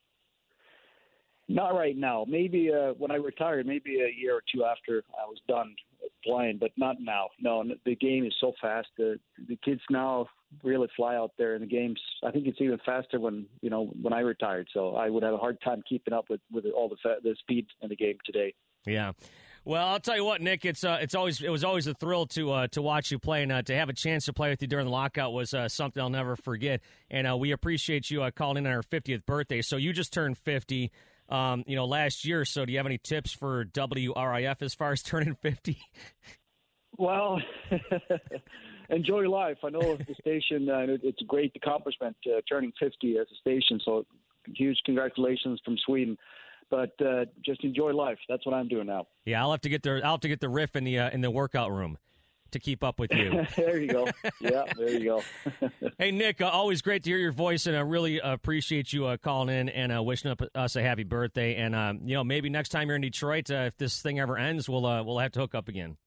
Not right now. Maybe when I retired, maybe a year or 2 after I was done playing, but not now. No, the game is so fast. The kids now really fly out there in the games. I think it's even faster when I retired. So I would have a hard time keeping up with all the speed in the game today. Yeah. Well, I'll tell you what, Nick. It was always a thrill to watch you play, and to have a chance to play with you during the lockout was something I'll never forget. And we appreciate you calling in on our 50th birthday. So you just turned 50. Last year. So do you have any tips for WRIF as far as turning 50? Well, enjoy life. I know the station, it's a great accomplishment turning 50 as a station. So huge congratulations from Sweden. But just enjoy life. That's what I'm doing now. Yeah, I'll have to get the riff in the workout room to keep up with you. There you go. Yeah, there you go. Hey, Nick, always great to hear your voice, and I really appreciate you calling in and wishing us a happy birthday. And maybe next time you're in Detroit, if this thing ever ends, we'll have to hook up again.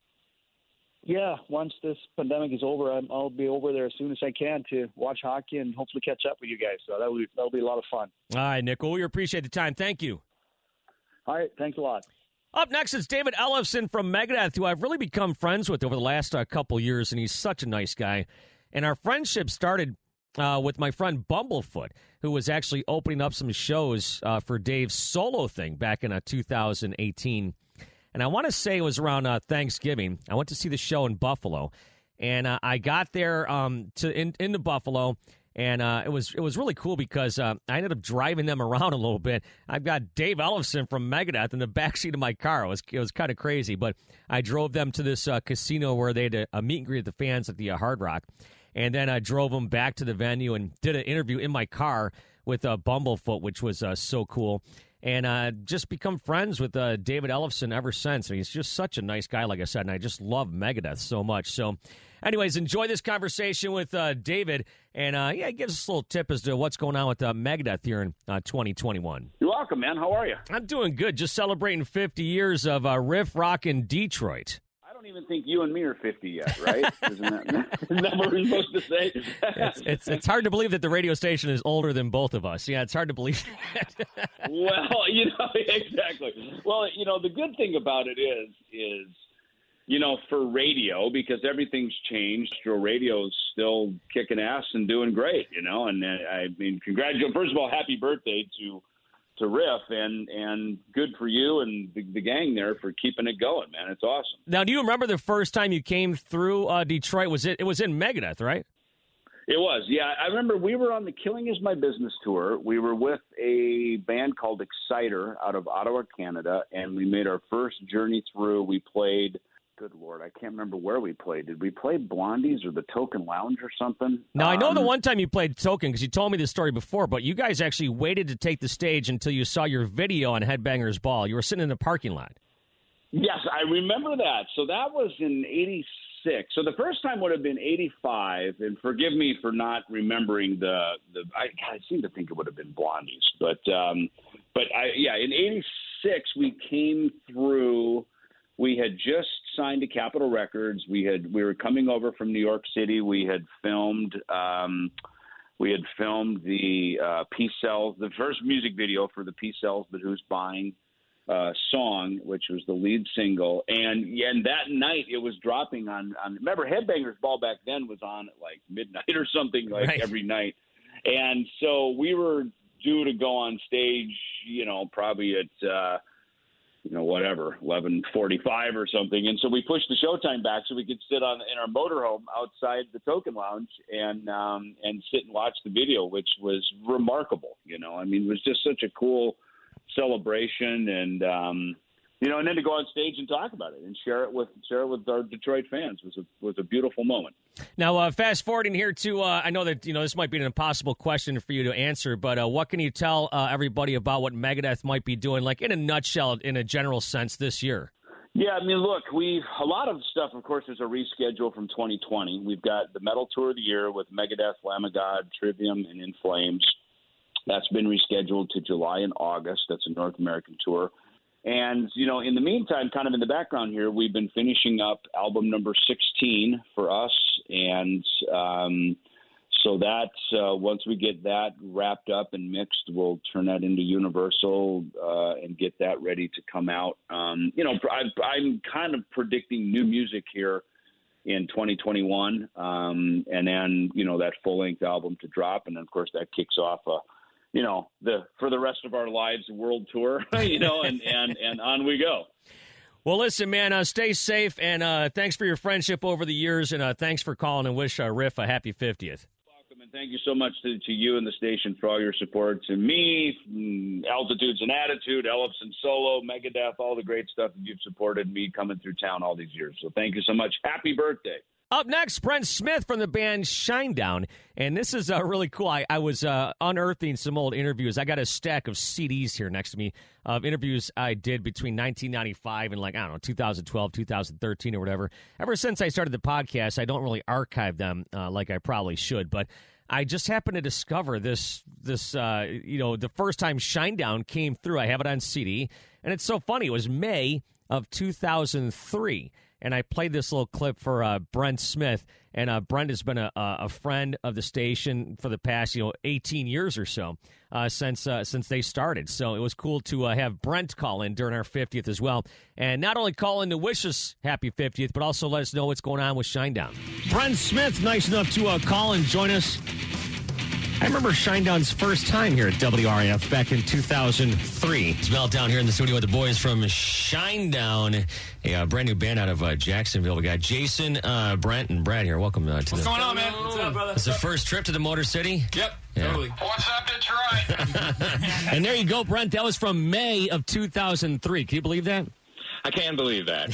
Yeah, once this pandemic is over, I'll be over there as soon as I can to watch hockey and hopefully catch up with you guys. So that'll be a lot of fun. All right, Nick. Well, we appreciate the time. Thank you. All right, thanks a lot. Up next is David Ellefson from Megadeth, who I've really become friends with over the last couple years, and he's such a nice guy. And our friendship started with my friend Bumblefoot, who was actually opening up some shows for Dave's solo thing back in 2018. And I want to say it was around Thanksgiving. I went to see the show in Buffalo, and I got there into Buffalo. And it was really cool because I ended up driving them around a little bit. I've got Dave Ellefson from Megadeth in the backseat of my car. It was kind of crazy, but I drove them to this casino where they had a meet and greet with the fans at the Hard Rock. And then I drove them back to the venue and did an interview in my car with Bumblefoot, which was so cool. And just become friends with David Ellefson ever since. I mean, he's just such a nice guy, like I said, and I just love Megadeth so much. So, anyways, enjoy this conversation with David, and give us a little tip as to what's going on with Megadeth here in 2021. You're welcome, man. How are you? I'm doing good. Just celebrating 50 years of riff rock in Detroit. I don't even think you and me are 50 yet, right? Isn't that what we're supposed to say? It's hard to believe that the radio station is older than both of us. Yeah, it's hard to believe that. Well, exactly. Well, the good thing about it is, for radio, because everything's changed, radio's still kicking ass and doing great, and I mean, congratulations. First of all, happy birthday to Riff, and good for you and the gang there for keeping it going, man. It's awesome. Now, do you remember the first time you came through Detroit? It was in Megadeth, right? It was, yeah. I remember we were on the Killing Is My Business tour. We were with a band called Exciter out of Ottawa, Canada, and we made our first journey through. We played, good Lord, I can't remember where we played. Did we play Blondies or the Token Lounge or something? Now, I know the one time you played Token, because you told me this story before, but you guys actually waited to take the stage until you saw your video on Headbangers Ball. You were sitting in the parking lot. Yes, I remember that. So that was in 86. So the first time would have been 85, and forgive me for not remembering I seem to think it would have been Blondies. But in 86 we came through. We had just signed to Capitol Records. We were coming over from New York City. We had filmed the Peace Sells, the first music video for the Peace Sells, but Who's Buying song, which was the lead single. And that night it was dropping on remember, Headbangers Ball back then was on at like midnight or something, right, every night. And so we were due to go on stage, probably at 11:45 or something. And so we pushed the showtime back so we could sit in our motorhome outside the Token Lounge and sit and watch the video, which was remarkable. I mean, it was just such a cool celebration, and and then to go on stage and talk about it and share it with our Detroit fans was a beautiful moment. Now, fast forwarding here to, I know that this might be an impossible question for you to answer, but what can you tell everybody about what Megadeth might be doing, like in a nutshell, in a general sense, this year? Yeah, I mean, look, a lot of stuff, of course, is a reschedule from 2020. We've got the Metal Tour of the Year with Megadeth, Lamb of God, Trivium, and In Flames. That's been rescheduled to July and August. That's a North American tour. And, in the meantime, kind of in the background here, we've been finishing up album number 16 for us. And so that once we get that wrapped up and mixed, we'll turn that into Universal and get that ready to come out. I'm kind of predicting new music here in 2021. And then, that full-length album to drop. And then, of course, that kicks off for the rest of our lives, world tour, and on we go. Well, listen, man, stay safe, and thanks for your friendship over the years, and thanks for calling and wish Riff a happy 50th. Welcome, and thank you so much to you and the station for all your support. To me, Altitudes and Attitude, Ellefson Solo, Megadeth, all the great stuff that you've supported me coming through town all these years. So thank you so much. Happy birthday. Up next, Brent Smith from the band Shinedown. And this is really cool. I was unearthing some old interviews. I got a stack of CDs here next to me of interviews I did between 1995 and 2012, 2013 or whatever. Ever since I started the podcast, I don't really archive them like I probably should. But I just happened to discover this the first time Shinedown came through. I have it on CD. And it's so funny. It was May of 2003. And I played this little clip for Brent Smith, and Brent has been a friend of the station for the past 18 years or so since they started. So it was cool to have Brent call in during our 50th as well, and not only call in to wish us happy 50th, but also let us know what's going on with Shinedown. Brent Smith, nice enough to call and join us. I remember Shinedown's first time here at WRAF back in 2003. It's Mel down here in the studio with the boys from Shinedown, a brand new band out of Jacksonville. We got Jason, Brent, and Brad here. Welcome to What's going on, man? What's up, brother? It's the first trip to the Motor City? Yep, yeah. Totally. What's up, Detroit? And there you go, Brent. That was from May of 2003. Can you believe that? I can believe that.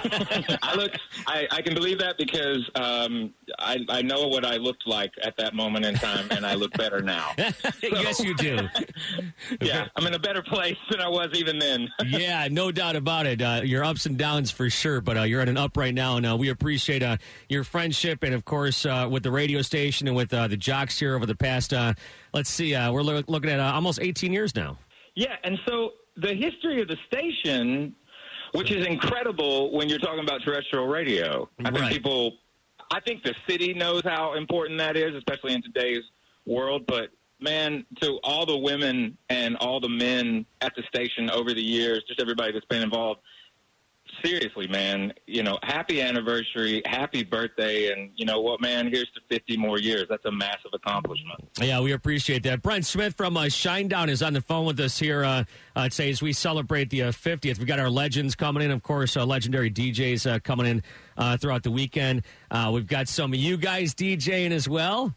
I can believe that because I know what I looked like at that moment in time, and I look better now. Yes, you do. Yeah, I'm in a better place than I was even then. Yeah, no doubt about it. Your ups and downs for sure, but you're at an up right now, and we appreciate your friendship and, of course, with the radio station and with the Jocks here over the past, let's see, we're looking at almost 18 years now. Yeah, and so the history of the station, which is incredible when you're talking about terrestrial radio. I think the city knows how important that is, especially in today's world. But, man, to all the women and all the men at the station over the years, just everybody that's been involved, seriously, man, happy anniversary, happy birthday, and you know what, man, here's to 50 more years. That's a massive accomplishment. Yeah, we appreciate that. Brent Smith from Shinedown is on the phone with us here today as we celebrate the 50th. We got our legends coming in, of course, legendary DJs coming in throughout the weekend. We've got some of you guys DJing as well.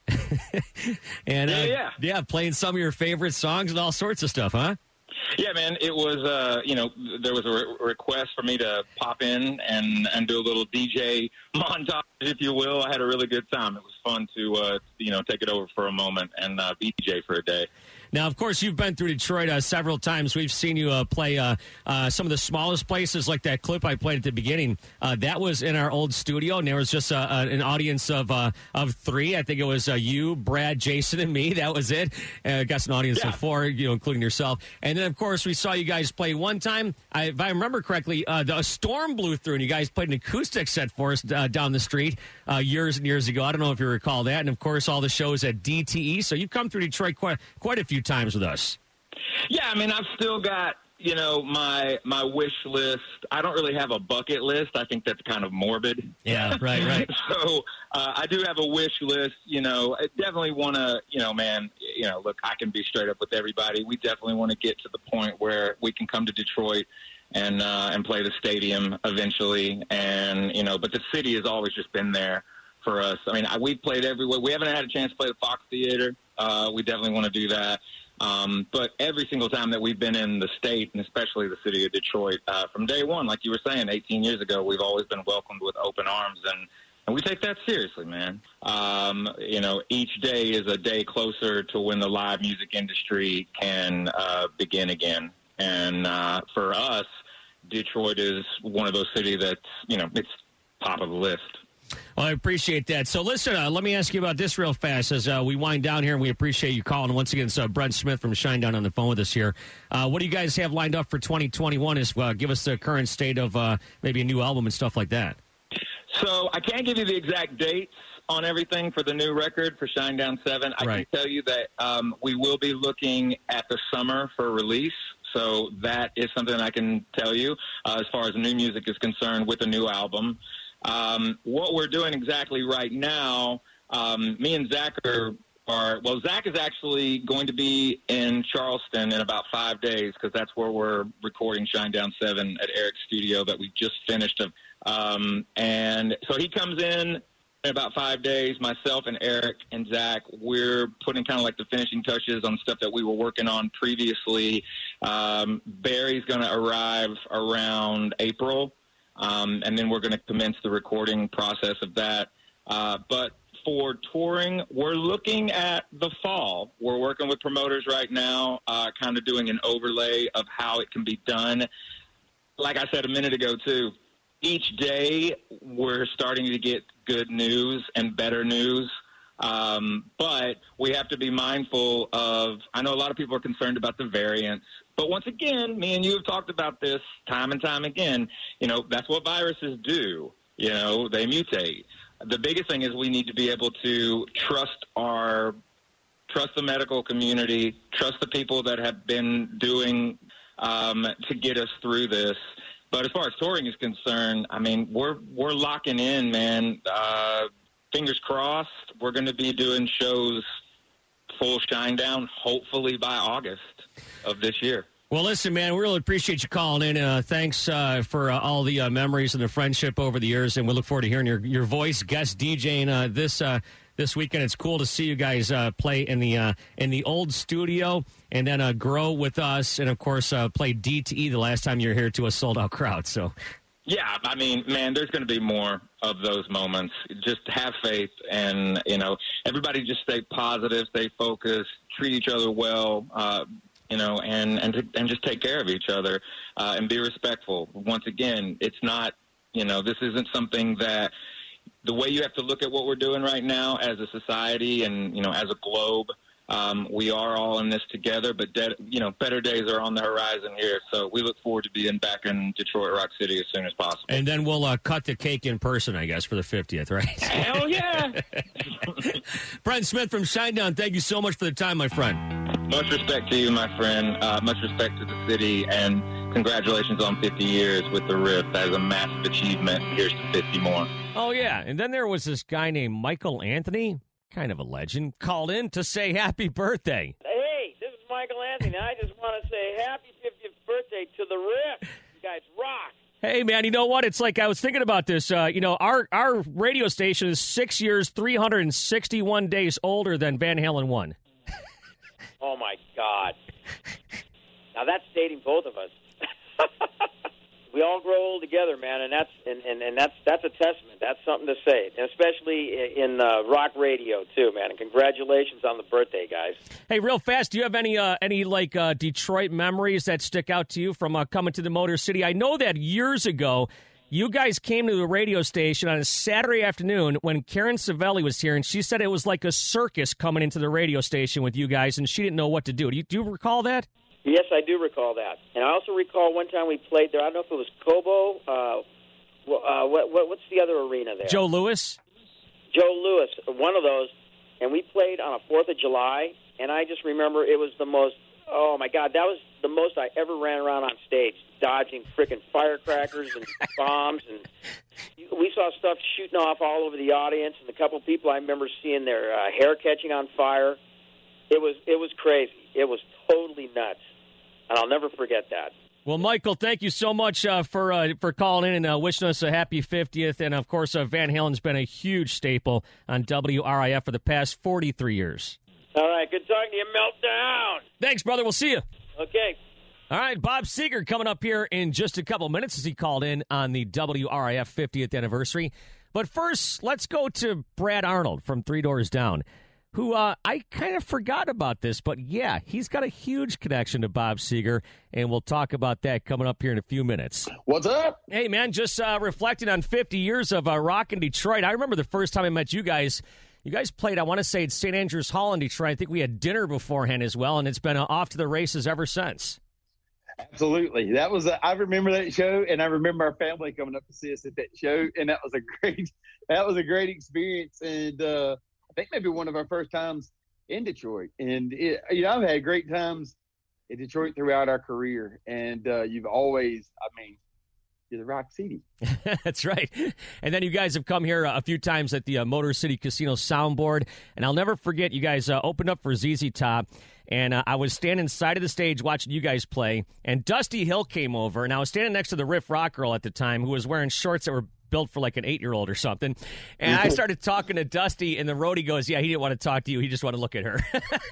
And yeah, playing some of your favorite songs and all sorts of stuff, huh? Yeah, man, it was, there was a request for me to pop in and do a little DJ montage, if you will. I had a really good time. It was fun to, take it over for a moment and be DJ for a day. Now, of course, you've been through Detroit several times. We've seen you play some of the smallest places, like that clip I played at the beginning. That was in our old studio, and there was just an audience of three. I think it was you, Brad, Jason, and me. That was it. I guess an audience of four, including yourself. And then, of course, we saw you guys play one time. If I remember correctly, a storm blew through, and you guys played an acoustic set for us down the street years and years ago. I don't know if you recall that. And, of course, all the shows at DTE. So you've come through Detroit quite a few times with us. Yeah, I mean, I've still got, my wish list. I don't really have a bucket list. I think that's kind of morbid. Yeah, right. So I do have a wish list. I definitely want to, look, I can be straight up with everybody. We definitely want to get to the point where we can come to Detroit and play the stadium eventually. And, but the city has always just been there for us. I mean, we've played everywhere. We haven't had a chance to play the Fox Theater. We definitely want to do that. But every single time that we've been in the state, and especially the city of Detroit, from day one, like you were saying, 18 years ago, we've always been welcomed with open arms, and we take that seriously, man. Each day is a day closer to when the live music industry can begin again. And for us, Detroit is one of those cities that's, it's top of the list. Well, I appreciate that. So, listen, let me ask you about this real fast as we wind down here, and we appreciate you calling. Once again, it's Brent Smith from Shinedown on the phone with us here. What do you guys have lined up for 2021? Give us the current state of maybe a new album and stuff like that. So, I can't give you the exact dates on everything for the new record for Shinedown 7. I can tell you that we will be looking at the summer for release. So, that is something I can tell you as far as new music is concerned with a new album. What we're doing exactly right now, me and Zach Zach is actually going to be in Charleston in about 5 days because that's where we're recording Shinedown 7 at Eric's studio that we just finished. And so he comes in about 5 days. Myself and Eric and Zach, we're putting kind of like the finishing touches on stuff that we were working on previously. Barry's going to arrive around April. And then we're going to commence the recording process of that. But for touring, we're looking at the fall. We're working with promoters right now, kind of doing an overlay of how it can be done. Like I said a minute ago, too, each day we're starting to get good news and better news. But we have to be mindful of, I know a lot of people are concerned about the variants, but once again, me and you have talked about this time and time again. That's what viruses do. They mutate. The biggest thing is we need to be able to trust the medical community, trust the people that have been doing to get us through this. But as far as touring is concerned, I mean, we're locking in, man. Fingers crossed, we're going to be doing shows full shine down, hopefully by August of this year. Well, listen, man, we really appreciate you calling in. Thanks for all the memories and the friendship over the years, and we look forward to hearing your voice, guest DJing this weekend. It's cool to see you guys play in the old studio, and then grow with us, and of course play DTE the last time you were here to a sold-out crowd. So, yeah, I mean, man, there's going to be more of those moments. Just have faith, and everybody just stay positive, stay focused, treat each other well. And just take care of each other and be respectful. Once again, it's not, this isn't something that the way you have to look at what we're doing right now as a society and, as a globe. We are all in this together, but better days are on the horizon here. So we look forward to being back in Detroit Rock City as soon as possible. And then we'll cut the cake in person, I guess, for the 50th, right? Hell yeah! Brent Smith from Shinedown, thank you so much for the time, my friend. Much respect to you, my friend. Much respect to the city, and congratulations on 50 years with the Riff. That is a massive achievement. Here's to 50 more. Oh, yeah. And then there was this guy named Michael Anthony, kind of a legend, called in to say happy birthday. Hey, this is Michael Anthony. I just want to say happy 50th birthday to the Riff. You guys rock. Hey, man, you know what? It's like I was thinking about this. Our radio station is 6 years, 361 days older than Van Halen 1. Oh, my God. Now, that's dating both of us. We all grow old together, man, and that's a testament. That's something to say, and especially in rock radio, too, man. And congratulations on the birthday, guys. Hey, real fast, do you have any Detroit memories that stick out to you from coming to the Motor City? I know that years ago, you guys came to the radio station on a Saturday afternoon when Karen Savelli was here, and she said it was like a circus coming into the radio station with you guys, and she didn't know what to do. Do you recall that? Yes, I do recall that. And I also recall one time we played there. I don't know if it was Cobo. What's the other arena there? Joe Louis? Joe Louis, one of those. And we played on a 4th of July, and I just remember it was the most, oh, my God, that was the most I ever ran around on stage, dodging frickin' firecrackers and bombs. And we saw stuff shooting off all over the audience, and a couple people I remember seeing their hair catching on fire. It was crazy. It was totally nuts. And I'll never forget that. Well, Michael, thank you so much for calling in and wishing us a happy 50th. And, of course, Van Halen's been a huge staple on WRIF for the past 43 years. All right, good talking to you. Meltdown. Thanks, brother. We'll see you. Okay. All right, Bob Seger coming up here in just a couple minutes as he called in on the WRIF 50th anniversary. But first, let's go to Brad Arnold from Three Doors Down, who I kind of forgot about this, but yeah, he's got a huge connection to Bob Seger, and we'll talk about that coming up here in a few minutes. What's up? Hey, man, just reflecting on 50 years of rock in Detroit. I remember the first time I met you guys. You guys played, I want to say, at St. Andrews Hall in Detroit. I think we had dinner beforehand as well, and it's been off to the races ever since. Absolutely. That was I remember that show, and I remember our family coming up to see us at that show, and that was a great experience. And I think maybe one of our first times in Detroit. And I've had great times in Detroit throughout our career, and you've always, you're the Rock City. That's right. And then you guys have come here a few times at the Motor City Casino soundboard, and I'll never forget you guys opened up for ZZ Top. And I was standing side of the stage watching you guys play, and Dusty Hill came over, and I was standing next to the Riff Rock girl at the time who was wearing shorts that were built for like an 8-year-old or something. And I started talking to Dusty, and the roadie goes, yeah, he didn't want to talk to you. He just wanted to look at her.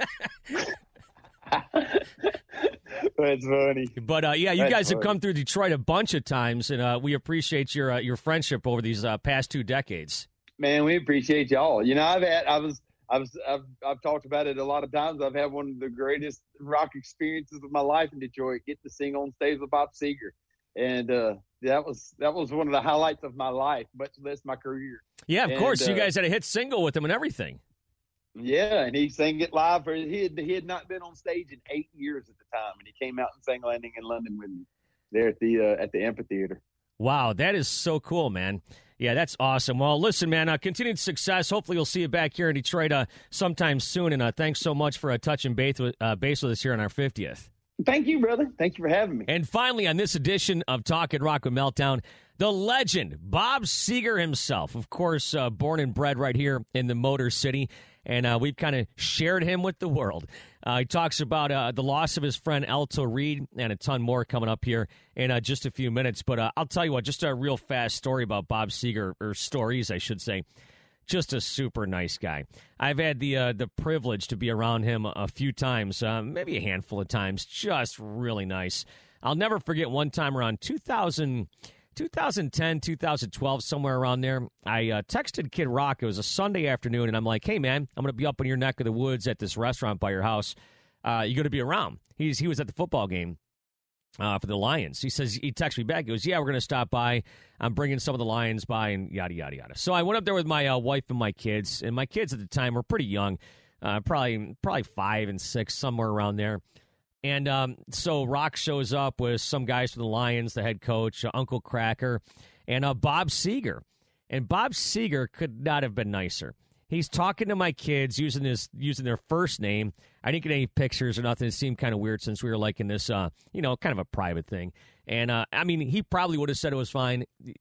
That's funny. But, you guys have come through Detroit a bunch of times, and we appreciate your friendship over these past 2 decades. Man, we appreciate y'all. You know, I've talked about it a lot of times. I've had one of the greatest rock experiences of my life in Detroit, getting to sing on stage with Bob Seger. And that was one of the highlights of my life, much less my career. Yeah, of course. You guys had a hit single with him and everything. Yeah, and he sang it live. He had not been on stage in 8 years at the time, and he came out and sang Landing in London with me there at the amphitheater. Wow, that is so cool, man. Yeah, that's awesome. Well, listen, man, continued success. Hopefully we'll see you back here in Detroit sometime soon, and thanks so much for touching base with us here on our 50th. Thank you, brother. Thank you for having me. And finally, on this edition of Talkin' Rock with Meltdown, the legend, Bob Seger himself, of course, born and bred right here in the Motor City, and we've kind of shared him with the world. He talks about the loss of his friend Alto Reed and a ton more coming up here in just a few minutes. But I'll tell you what, just a real fast story about Bob Seger, or stories, I should say. Just a super nice guy. I've had the privilege to be around him a few times, maybe a handful of times. Just really nice. I'll never forget one time around 2010, 2012, somewhere around there. I texted Kid Rock. It was a Sunday afternoon, and I'm like, hey, man, I'm going to be up in your neck of the woods at this restaurant by your house. You going to be around? He was at the football game for the Lions. He texts me back. He goes, yeah, we're going to stop by. I'm bringing some of the Lions by, and yada, yada, yada. So I went up there with my wife and my kids, and my kids at the time were pretty young, probably 5 and 6, somewhere around there. And so Rock shows up with some guys from the Lions, the head coach, Uncle Cracker, and Bob Seger. And Bob Seger could not have been nicer. He's talking to my kids using their first name. I didn't get any pictures or nothing. It seemed kind of weird since we were like in this, kind of a private thing. And, I mean, he probably would have said it was fine.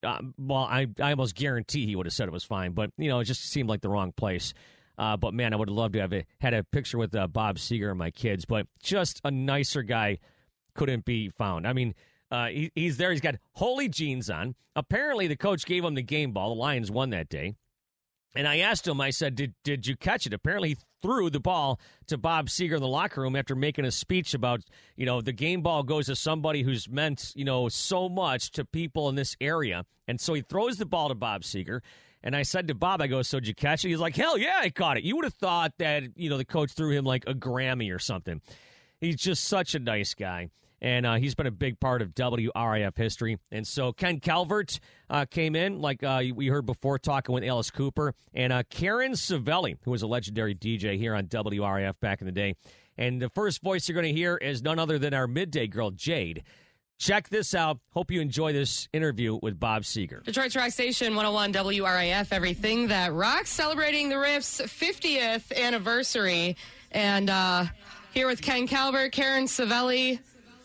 I almost guarantee he would have said it was fine. But, it just seemed like the wrong place. But, man, I would have loved to have had a picture with Bob Seger and my kids. But just a nicer guy couldn't be found. I mean, he's there. He's got holy jeans on. Apparently, the coach gave him the game ball. The Lions won that day. And I asked him, I said, did you catch it? Apparently, he threw the ball to Bob Seger in the locker room after making a speech about, the game ball goes to somebody who's meant, so much to people in this area. And so he throws the ball to Bob Seger. And I said to Bob, I go, so did you catch it? He's like, hell yeah, I caught it. You would have thought that, the coach threw him like a Grammy or something. He's just such a nice guy. And he's been a big part of WRIF history. And so Ken Calvert came in, like we heard before, talking with Alice Cooper. And Karen Savelli, who was a legendary DJ here on WRIF back in the day. And the first voice you're going to hear is none other than our midday girl, Jade. Check this out. Hope you enjoy this interview with Bob Seger. Detroit's Rock Station 101 WRIF, everything that rocks, celebrating the Riff's 50th anniversary. And here with Ken Calvert, Karen Savelli,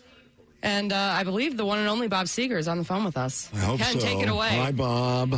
and I believe the one and only Bob Seger is on the phone with us. I hope Ken, so. take it away. Hi, Bob.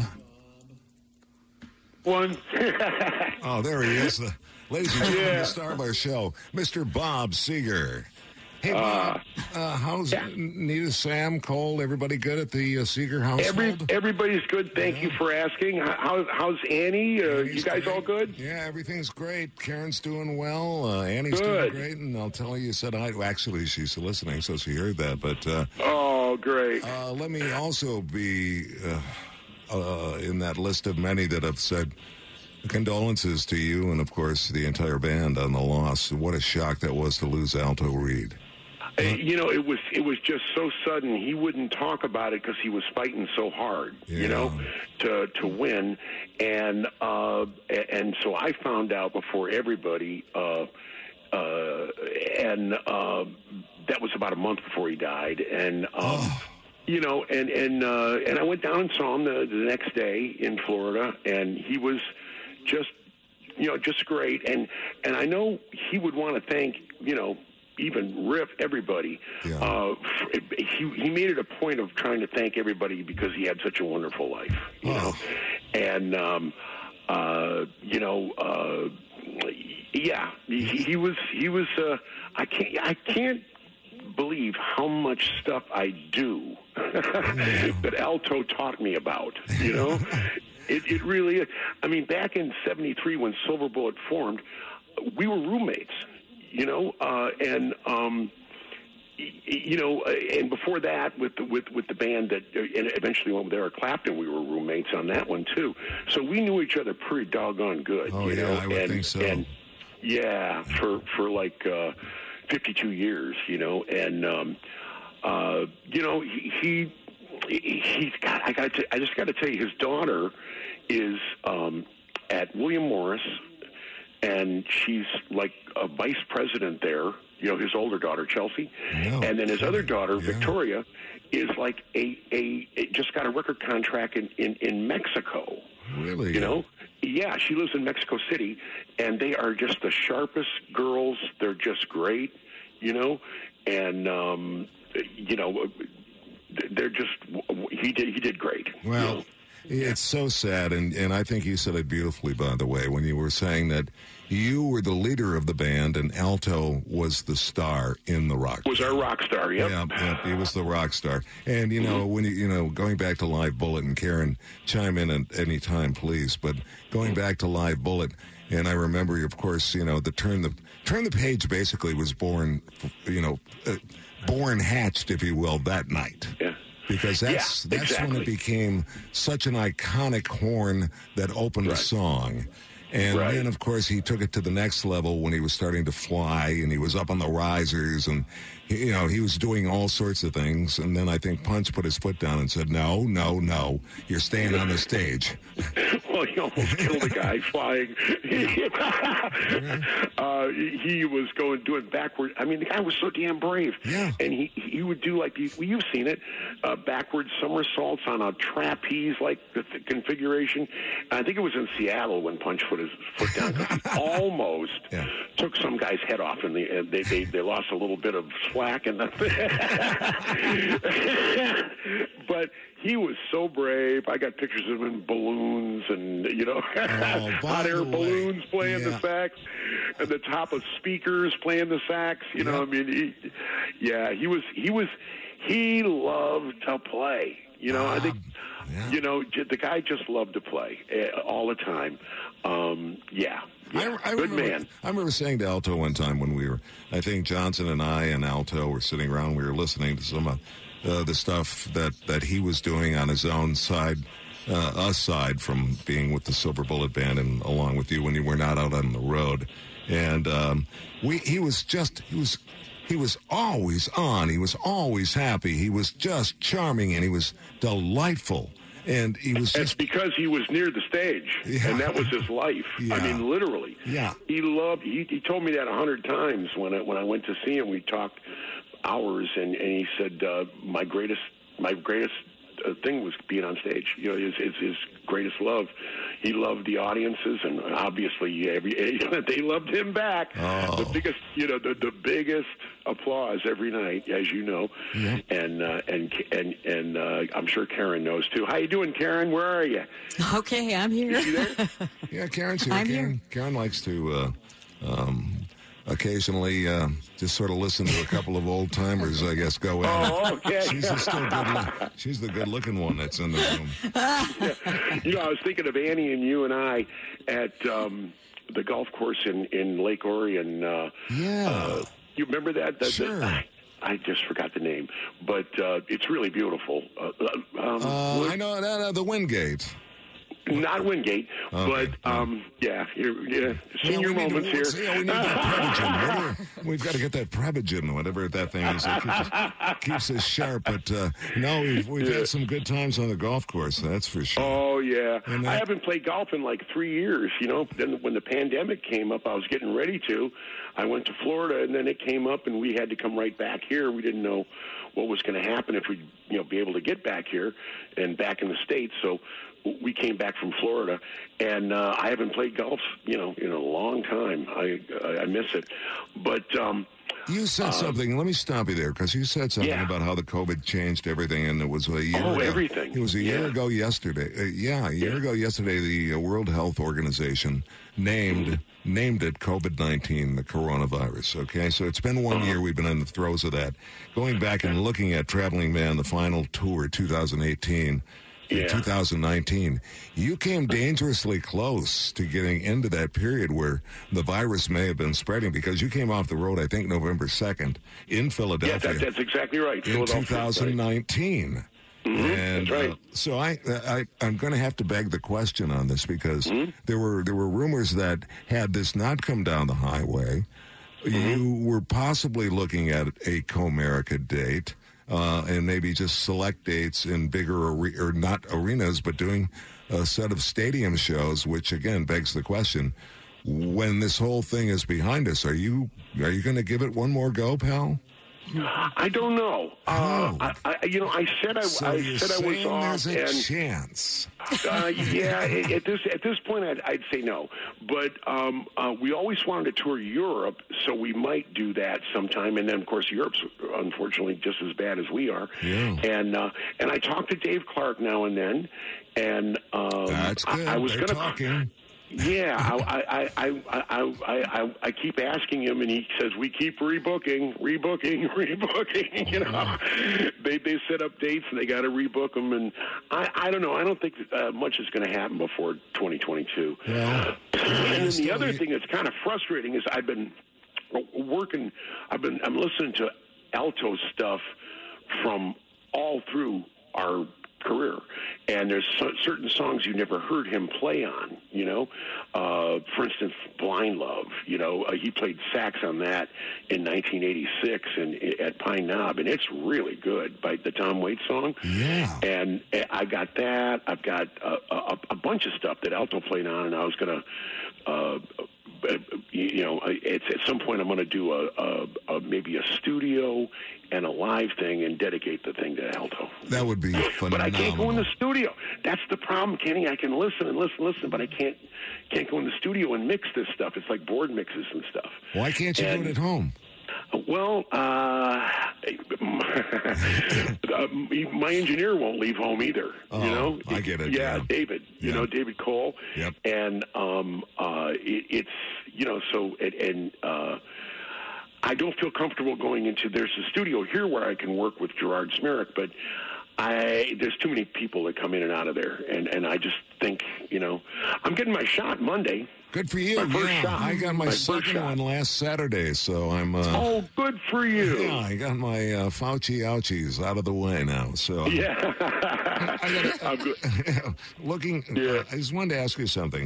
One. Oh, there he is. Ladies and gentlemen, the star of our show, Mr. Bob Seger. Hey, Bob, how's Nita, Sam, Cole, everybody good at the Seger household? Everybody's good. Thank you for asking. How's Annie? You guys all good? Yeah, everything's great. Karen's doing well. Annie's doing great. And I'll tell you said hi. Well, actually, she's listening, so she heard that. But oh, great. Let me also be in that list of many that have said condolences to you and, of course, the entire band on the loss. What a shock that was to lose Alto Reed. It was just so sudden. He wouldn't talk about it because he was fighting so hard, to win, and so I found out before everybody, and that was about a month before he died, and and I went down and saw him the next day in Florida, and he was just great, and I know he would want to thank even Riff, everybody. Yeah. He made it a point of trying to thank everybody because he had such a wonderful life, you know. And he was. I can't believe how much stuff I do that Alto taught me about. It really is. I mean, back in '73 when Silver Bullet formed, we were roommates. and before that, with the band that, and eventually went with Eric Clapton, we were roommates on that one too. So we knew each other pretty doggone good. Oh, you know? I would think so. And yeah, for like 52 years, and he's got. I just got to tell you, his daughter is at William Morris, and she's like a vice president there. His older daughter, Chelsea. No. And then his other daughter, Victoria, is like just got a record contract in Mexico. Really? Yeah, she lives in Mexico City, and they are just the sharpest girls. They're just great, and, they're just, he did great. Well, it's so sad, and I think you said it beautifully, by the way, when you were saying that you were the leader of the band and Alto was the star in the rock. Was our rock star, yep. Yeah, he was the rock star. And, when going back to Live Bullet, and Karen, chime in at any time, please, but going back to Live Bullet, and I remember, of course, the Turn the Page basically was born, hatched, if you will, that night. Yeah. Because that's exactly. when it became such an iconic horn that opened a song. And then, of course, he took it to the next level when he was starting to fly, and he was up on the risers, and, he was doing all sorts of things. And then I think Punch put his foot down and said, no, you're staying on the stage. Well, he almost killed a guy flying. He was doing backward. I mean, the guy was so damn brave. Yeah. And he would do like these, you've seen it, backward somersaults on a trapeze, like the configuration. I think it was in Seattle when Punch put his foot down. He almost took some guy's head off, and they lost a little bit of slack. But he was so brave. I got pictures of him in balloons and, hot air balloons playing the sax, and the top of speakers playing the sax. He loved to play. I think, the guy just loved to play all the time. Good man. I remember saying to Alto one time when I think Johnson and I and Alto were sitting around, we were listening to some of the stuff that he was doing on his own side, aside from being with the Silver Bullet Band and along with you when you were not out on the road. And he was always on. He was always happy. He was just charming, and he was delightful. And he was It's because he was near the stage, and that was his life. Yeah. I mean, literally. Yeah. He told me that 100 times when I went to see him. We talked hours, and he said my greatest thing was being on stage. His greatest love. He loved the audiences, and obviously they loved him back. Oh. The biggest, the biggest applause every night, as you know. Yeah. And I'm sure Karen knows too. How you doing, Karen? Where are you? Okay, I'm here. Is she there? Yeah, Karen's here. I'm here. Karen likes to occasionally just sort of listen to a couple of old timers, I guess, go in. Oh, okay. She's the good-looking one that's in the room. I was thinking of Annie and you and I at the golf course in Lake Orion. You remember that? Sure. I just forgot the name, but it's really beautiful. I know the Wingate. Not Wingate, okay. but senior moments here. We need that Prevagen. We've got to get that Prevagen, whatever that thing is. That keeps us sharp. But we've had some good times on the golf course. That's for sure. Oh yeah, I haven't played golf in like 3 years. Then when the pandemic came up, I was getting ready to. I went to Florida, and then it came up, and we had to come right back here. We didn't know what was going to happen if we'd be able to get back here and back in the States. So we came back from Florida, and I haven't played golf, in a long time. I miss it. But you said something. Let me stop you there, because you said something about how the COVID changed everything, and it was a year ago. Everything. It was a year ago yesterday. A year ago yesterday, the World Health Organization named it COVID-19, the coronavirus. Okay, so it's been 1 year. We've been in the throes of that. Going back and looking at Traveling Man, the final tour, 2018. in 2019. You came dangerously close to getting into that period where the virus may have been spreading because you came off the road, I think, November 2nd in Philadelphia. Yeah, that's exactly right. In 2019. Right. And that's right. So I'm going to have to beg the question on this because there were rumors that had this not come down the highway, you were possibly looking at a Comerica date. And maybe just select dates in bigger or not arenas, but doing a set of stadium shows, which again begs the question: when this whole thing is behind us, are you going to give it one more go, pal? I don't know. I said I was off. There's a chance. At this point, I'd say no. But we always wanted to tour Europe, so we might do that sometime. And then, of course, Europe's unfortunately just as bad as we are. Yeah. And I talk to Dave Clark now and then. And that's good. I was going to talking. Yeah, I keep asking him, and he says we keep rebooking. You know, they set up dates and they got to rebook them, and I don't know. I don't think much is going to happen before 2022. Yeah. And then the other thing that's kind of frustrating is I've been working. I'm listening to alto stuff from all through our career, and there's certain songs you never heard him play on, you know. For instance, Blind Love, you know, he played sax on that in 1986 at Pine Knob, and it's really good, by the Tom Waits song. Yeah. And I got that. I've got a bunch of stuff that alto played on, and I was going to it's at some point I'm going to do maybe a studio and a live thing and dedicate the thing to alto. That would be phenomenal. But I can't go in the studio. That's the problem, Kenny. I can listen and listen, but I can't go in the studio and mix this stuff. It's like board mixes and stuff. Why can't you do it at home? Well, my engineer won't leave home either. Oh, you know, I get it. Yeah, David. You know, David Cole. Yep. And it's so I don't feel comfortable going into. There's a studio here where I can work with Gerard Smerrick, but there's too many people that come in and out of there, and I just think I'm getting my shot Monday. Good for you. My first shot. I got my second one last Saturday, so I'm... oh, good for you. Yeah, I got my Fauci ouchies out of the way now, so... Yeah. I'm good. I just wanted to ask you something.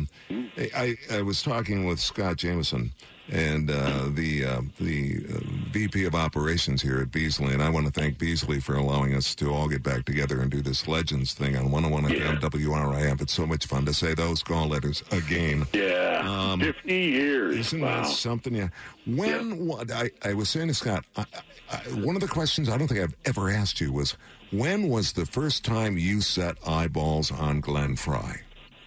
I was talking with Scott Jameson, and the VP of Operations here at Beasley, and I want to thank Beasley for allowing us to all get back together and do this Legends thing on 101 FM WRIF. It's so much fun to say those call letters again. Yeah, 50 years. Isn't that something? Yeah. I was saying to Scott, one of the questions I don't think I've ever asked you was, when was the first time you set eyeballs on Glenn Frey?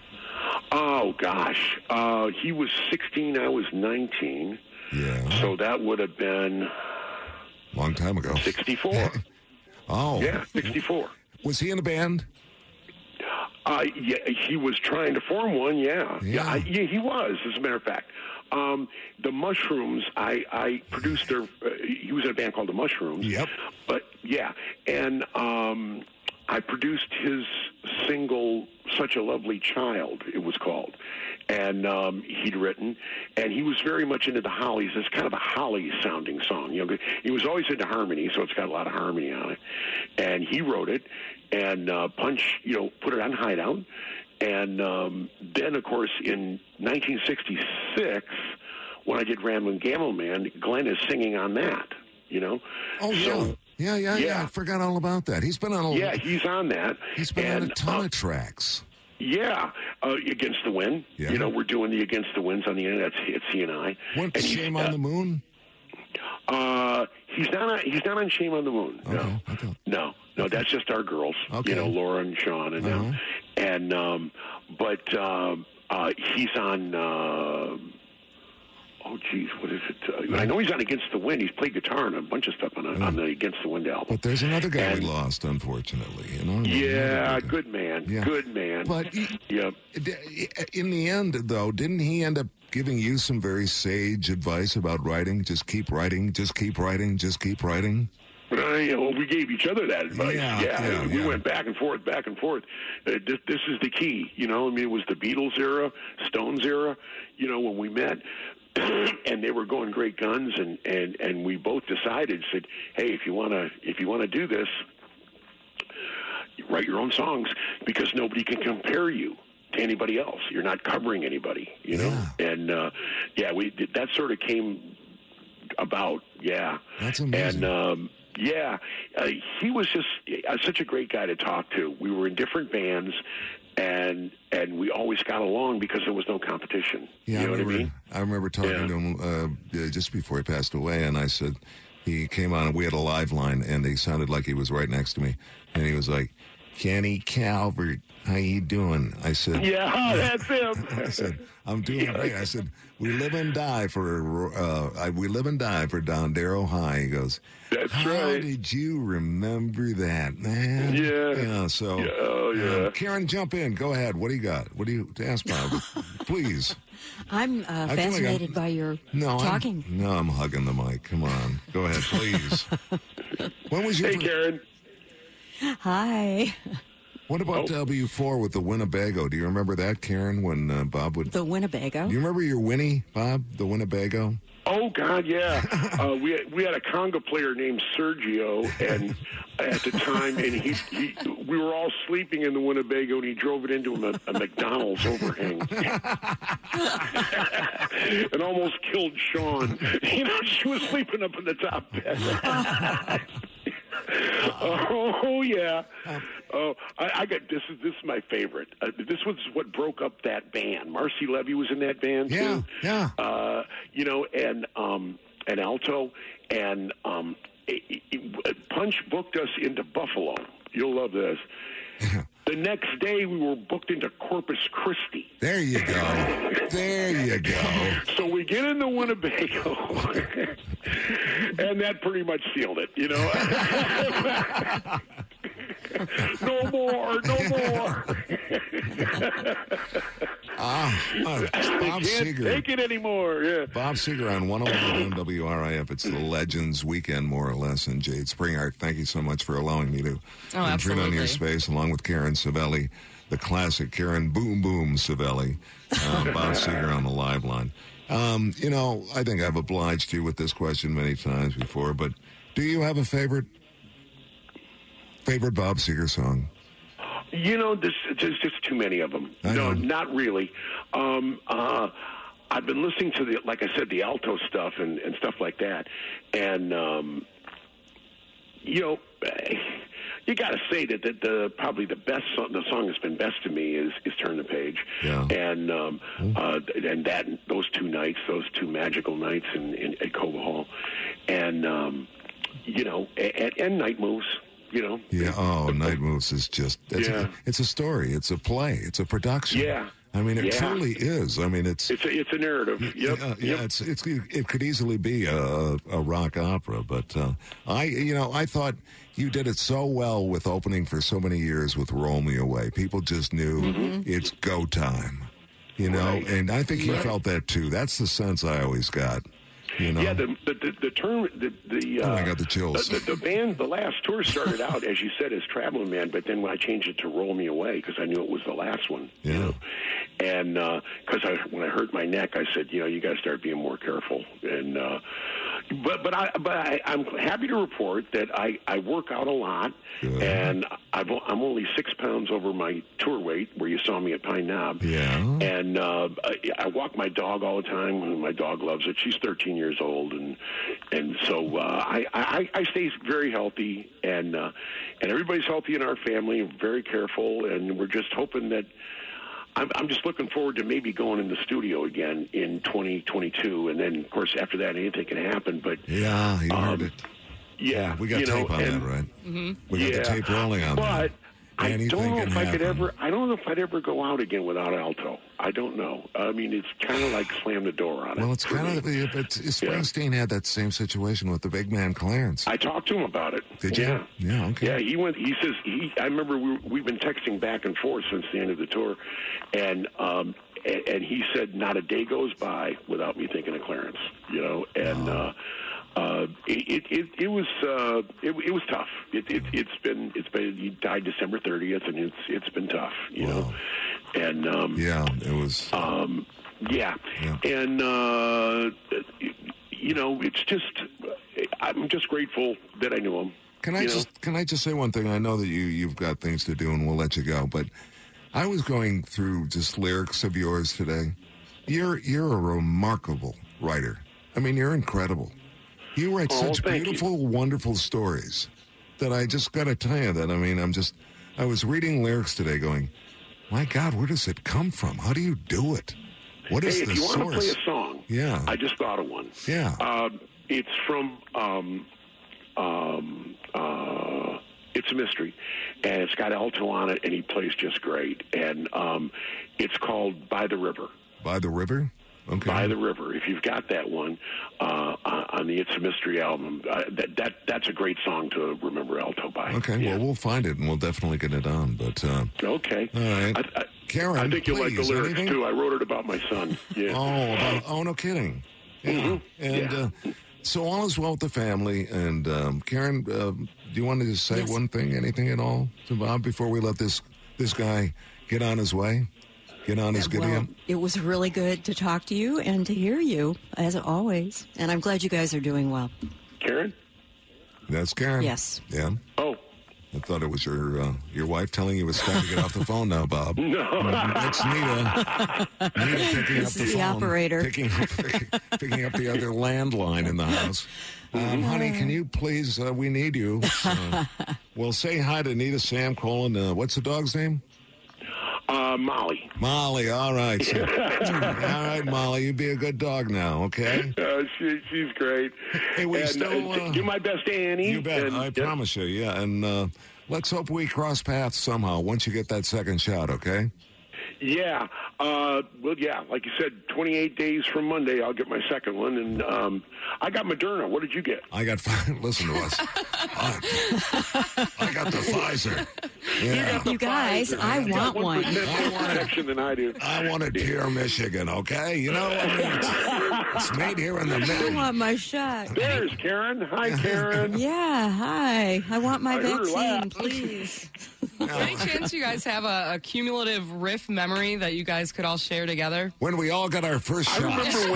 Oh, gosh. He was 16, I was 19. Yeah. So that would have been... Long time ago. 64. Oh. Yeah, 64. Was he in a band? Yeah, he was trying to form one, yeah. Yeah, he was, as a matter of fact. The Mushrooms, I produced their... he was in a band called The Mushrooms. Yep. But, yeah, and I produced his single, Such a Lovely Child, it was called. And he'd written, and he was very much into the Hollies. It's kind of a Hollies-sounding song. He was always into harmony, so it's got a lot of harmony on it. And he wrote it, and Punch, put it on Hideout. And then, of course, in 1966, when I did Ramblin' Gamble Man, Glenn is singing on that, Oh, yeah. Yeah. I forgot all about that. He's been on he's on that. He's been on a ton of tracks. Yeah, Against the Wind. Yeah. We're doing the Against the Winds on the internet. It's he and I. Went Shame on the Moon? He's not on Shame on the Moon. Okay. No, that's just our girls. Okay. Laura and Sean and them. And but he's on. Oh, geez, what is it? I know he's on Against the Wind. He's played guitar and a bunch of stuff on the Against the Wind album. But there's another guy we lost, unfortunately. Yeah, good man. Yeah. Good man. But in the end, though, didn't he end up giving you some very sage advice about writing? Just keep writing, just keep writing, just keep writing? We gave each other that advice. Yeah, We went back and forth. This is the key. You know, I mean, it was the Beatles era, Stones era. You know, when we met, and they were going great guns, and we both decided, said, hey, if you wanna do this, write your own songs, because nobody can compare you to anybody else. You're not covering anybody, you know. And that sort of came about. Yeah, that's amazing. And he was just such a great guy to talk to. We were in different bands, and we always got along because there was no competition. Yeah, you know what I mean? I remember talking to him just before he passed away, and I said, he came on, and we had a live line, and he sounded like he was right next to me, and he was like, Kenny Calvert, how you doing? I said, yeah, that's him. I said, I'm doing great. I said, we live and die for Don Darrow High. He goes, that's how right. did you remember that, man? Yeah. So, Karen, jump in. Go ahead. What do you got? What do you ask Bob? Please. I'm fascinated by your talking. I'm hugging the mic. Come on. Go ahead, please. When was your Karen. Hi. What about W4 with the Winnebago? Do you remember that, Karen, when Bob would... The Winnebago? Do you remember your Winnie, Bob, the Winnebago? Oh, God, yeah. We had a conga player named Sergio, and at the time, and we were all sleeping in the Winnebago, and he drove it into a McDonald's overhang. And almost killed Sean. You know, she was sleeping up in the top bed. Oh, yeah. Oh, I got this. Is my favorite. This was what broke up that band. Marcy Levy was in that band too. Yeah. You know, and Alto, and Punch booked us into Buffalo. You'll love this. The next day, we were booked into Corpus Christi. There you go. There you go. So we get in the Winnebago, and that pretty much sealed it, you know. No more. Bob Seger. Take it anymore. Yeah. Bob Seger on 101 WRIF. It's the Legends Weekend, more or less. And Jade Springhart, thank you so much for allowing me to intrude on your space, along with Karen Savelli, the classic Karen Boom Boom Savelli. Bob Seger on the live line. You know, I think I've obliged you with this question many times before, but do you have a favorite Bob Seger song? You know, there's just too many of them. No, not really. I've been listening to like I said, the alto stuff and stuff like that. And, you know, you got to say that probably the best song, the song that's been best to me is Turn the Page. Yeah. And those two nights, those two magical nights at Cobo Hall. And, you know, and Night Moves. You know? Yeah. Oh, Night Moves is just. It's a story. It's a play. It's a production. Yeah. I mean, it truly is. I mean, it's a narrative. Yep. Yeah. It could easily be a rock opera, but I thought you did it so well with opening for so many years with Roll Me Away. People just knew it's go time. You know, and I think he felt that too. That's the sense I always got. You know? Yeah, the term I got the chills. The band, the last tour started out, as you said, as Traveling Man, but then when I changed it to Roll Me Away because I knew it was the last one. Yeah. You know? And because when I hurt my neck, I said, you know, you got to start being more careful. And I'm happy to report that I work out a lot, and I'm only 6 pounds over my tour weight, where you saw me at Pine Knob. Yeah. And I walk my dog all the time. My dog loves it. She's 13 years old, and so I stay very healthy, and everybody's healthy in our family. We're very careful, and we're just hoping that. I'm just looking forward to maybe going in the studio again in 2022, and then of course after that anything can happen. But yeah, you heard it. Yeah, we got tape on that, right? We got the tape rolling on that. I don't know if I could happen. I don't know if I'd ever go out again without alto. I don't know. I mean, it's kind of like slam the door on it. Well, it's kind of Springsteen had that same situation with the big man Clarence. I talked to him about it. Did you? Yeah. Okay. Yeah, he went. He says I remember we've been texting back and forth since the end of the tour, and he said not a day goes by without me thinking of Clarence. You know, and. it was tough. It's been he died December 30th, and it's been tough, you know. And it was. And you know, it's just I'm just grateful that I knew him. Can I just say one thing? I know that you've got things to do, and we'll let you go. But I was going through just lyrics of yours today. You're a remarkable writer. I mean, you're incredible. You write such beautiful, wonderful stories that I just got to tell you that. I mean, I was reading lyrics today, going, my God, where does it come from? How do you do it? What is the source? If you want to play a song, I just thought of one. Yeah, it's from. It's a mystery, and it's got Alto on it, and he plays just great. And it's called "By the River." By the River. Okay. By the River. If you've got that one on the It's a Mystery album, that's a great song to remember Alto by. Okay, well, we'll find it, and we'll definitely get it on. But okay. All right. Karen, I think you'll like the lyrics, anything? too. I wrote it about my son. Yeah. Oh, no kidding. Yeah. Mm-hmm. And so all is well with the family. And Karen, do you want to just say one thing, anything at all to Bob before we let this guy get on his way? Get on his Gideon? Well, it was really good to talk to you and to hear you, as always. And I'm glad you guys are doing well. Karen? That's Karen? Yes. Yeah? Oh. I thought it was your wife telling you it's time to get off the phone now, Bob. No. It's Nita. Nita picking up the phone. The operator. Picking up the other landline in the house. Honey, can you please, we need you. Well, say hi to Nita, Sam, Colin. What's the dog's name? Molly. Molly, all right. So, all right, Molly, you be a good dog now, okay? She's great. Hey, we still... do my best, Annie. You bet, I promise you, yeah. And let's hope we cross paths somehow once you get that second shot, okay? Yeah. Like you said, 28 days from Monday, I'll get my second one. And I got Moderna. What did you get? I got listen to us. I got the Pfizer. Yeah. You guys, Pfizer. I want one. I want action than I do. I want a Deer, Michigan, okay? You know, it's made here in the I middle. want my shot. There's Karen. Hi, Karen. Yeah, hi. I want my heard her vaccine, laugh. please. Any chance you guys have a cumulative riff memory that you guys could all share together? When we all got our first I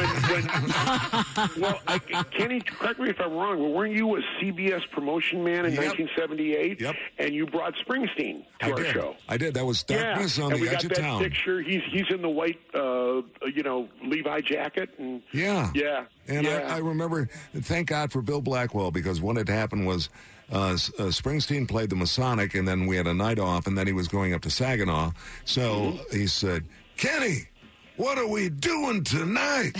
shot. remember Kenny, correct me if I'm wrong, but weren't you a CBS promotion man in 1978? Yep. And you brought Springsteen to our show. I did. That was Darkness on the Edge of Town. We got that picture. He's in the white, Levi jacket. And yeah. And yeah. I remember, thank God for Bill Blackwell, because what had happened was Springsteen played the Masonic, and then we had a night off, and then he was going up to Saginaw. So he said, Kenny, what are we doing tonight?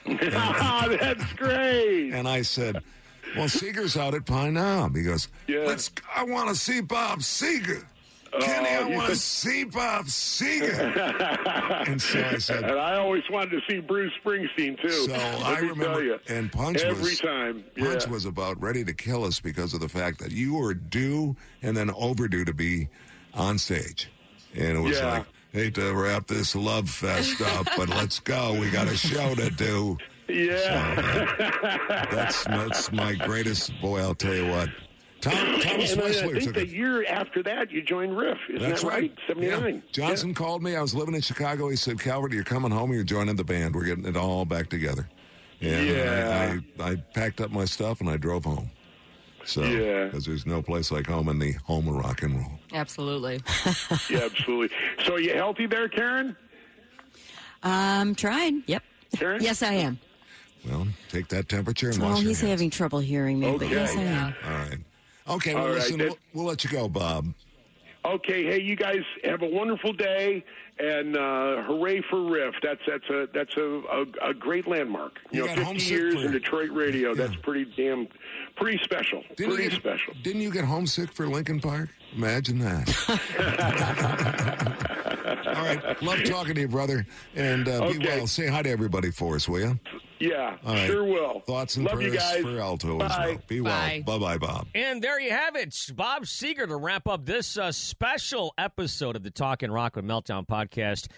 That's great. And I said, well, Seeger's out at Pine Knob. He goes, I want to see Bob Seger. Kenny, I want to see Bob Seger. And so I said... And I always wanted to see Bruce Springsteen, too. So I remember... And Punch Punch was about ready to kill us because of the fact that you were due and then overdue to be on stage. And it was like, hate to wrap this love fest up, but let's go. We got a show to do. Yeah. So, that's my greatest... Boy, I'll tell you what. Thomas Weisler I think the year after that, you joined Riff. Isn't That's that right? 79. Yeah. Johnson called me. I was living in Chicago. He said, Calvert, you're coming home. You're joining the band. We're getting it all back together. And I packed up my stuff and I drove home. So, because there's no place like home in the home of rock and roll. Absolutely. Yeah, absolutely. So are you healthy there, Karen? I'm trying. Yep. Karen? Yes, I am. Well, take that temperature and Well, wash your he's hands. having trouble hearing me, but yes, I am. All right. Okay, well, listen, we'll let you go, Bob. Okay, hey, you guys have a wonderful day, and hooray for Riff. That's a great landmark. You know, 50 years in Detroit radio. That's pretty special. Special. Didn't you get homesick for Lincoln Park? Imagine that. All right, love talking to you, brother, and be well. Say hi to everybody for us, will you? Yeah, right. Sure will. Thoughts and prayers for Alto as well. Be well. Bye-bye, Bob. And there you have it. Bob Seger to wrap up this special episode of the Talkin' Rock with Meltdown podcast.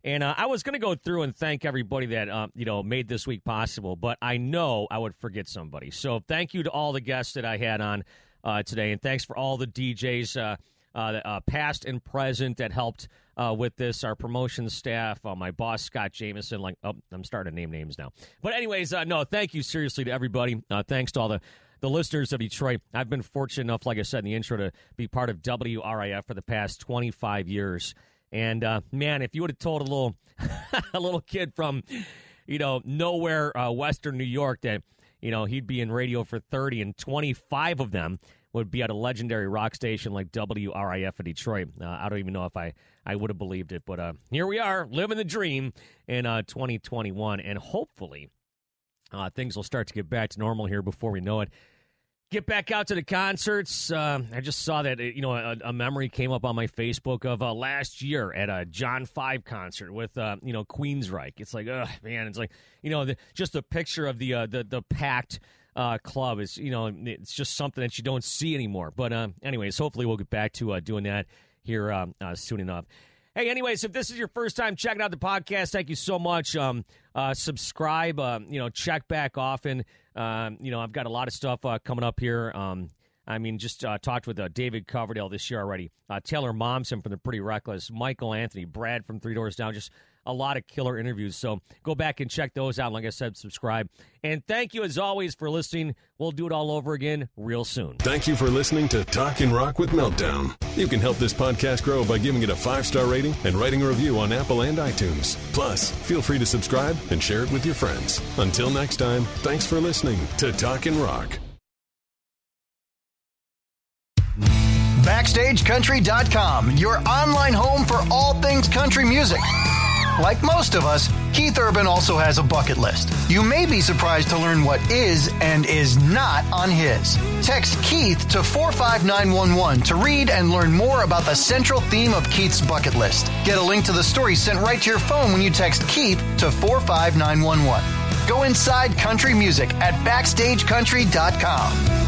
And I was going to go through and thank everybody that, made this week possible, but I know I would forget somebody. So thank you to all the guests that I had on today, and thanks for all the DJs, past and present, that helped with this, our promotion staff, my boss, Scott Jameson. I'm starting to name names now. But anyways, thank you seriously to everybody. Thanks to all the listeners of Detroit. I've been fortunate enough, like I said in the intro, to be part of WRIF for the past 25 years. And, man, if you would have told a little kid from, nowhere, Western New York that, he'd be in radio for 30 and 25 of them would be at a legendary rock station like WRIF in Detroit. I don't even know if I would have believed it. But here we are, living the dream in 2021. And hopefully things will start to get back to normal here before we know it. Get back out to the concerts. I just saw that, a memory came up on my Facebook of last year at a John 5 concert with, Queensryche. It's like, man, it's like, just a picture of the packed club is, it's just something that you don't see anymore. But anyways, hopefully we'll get back to doing that here soon enough. Hey, anyways, if this is your first time checking out the podcast, thank you so much. Subscribe, check back often. I've got a lot of stuff coming up here. Just talked with David Coverdale this year already. Taylor Momsen from The Pretty Reckless. Michael Anthony. Brad from Three Doors Down. Just a lot of killer interviews. So go back and check those out. Like I said, subscribe. And thank you, as always, for listening. We'll do it all over again real soon. Thank you for listening to Talkin' Rock with Meltdown. You can help this podcast grow by giving it a 5-star rating and writing a review on Apple and iTunes. Plus, feel free to subscribe and share it with your friends. Until next time, thanks for listening to Talkin' Rock. BackstageCountry.com, your online home for all things country music. Like most of us, Keith Urban also has a bucket list. You may be surprised to learn what is and is not on his. Text Keith to 45911 to read and learn more about the central theme of Keith's bucket list. Get a link to the story sent right to your phone when you text Keith to 45911. Go inside country music at BackstageCountry.com.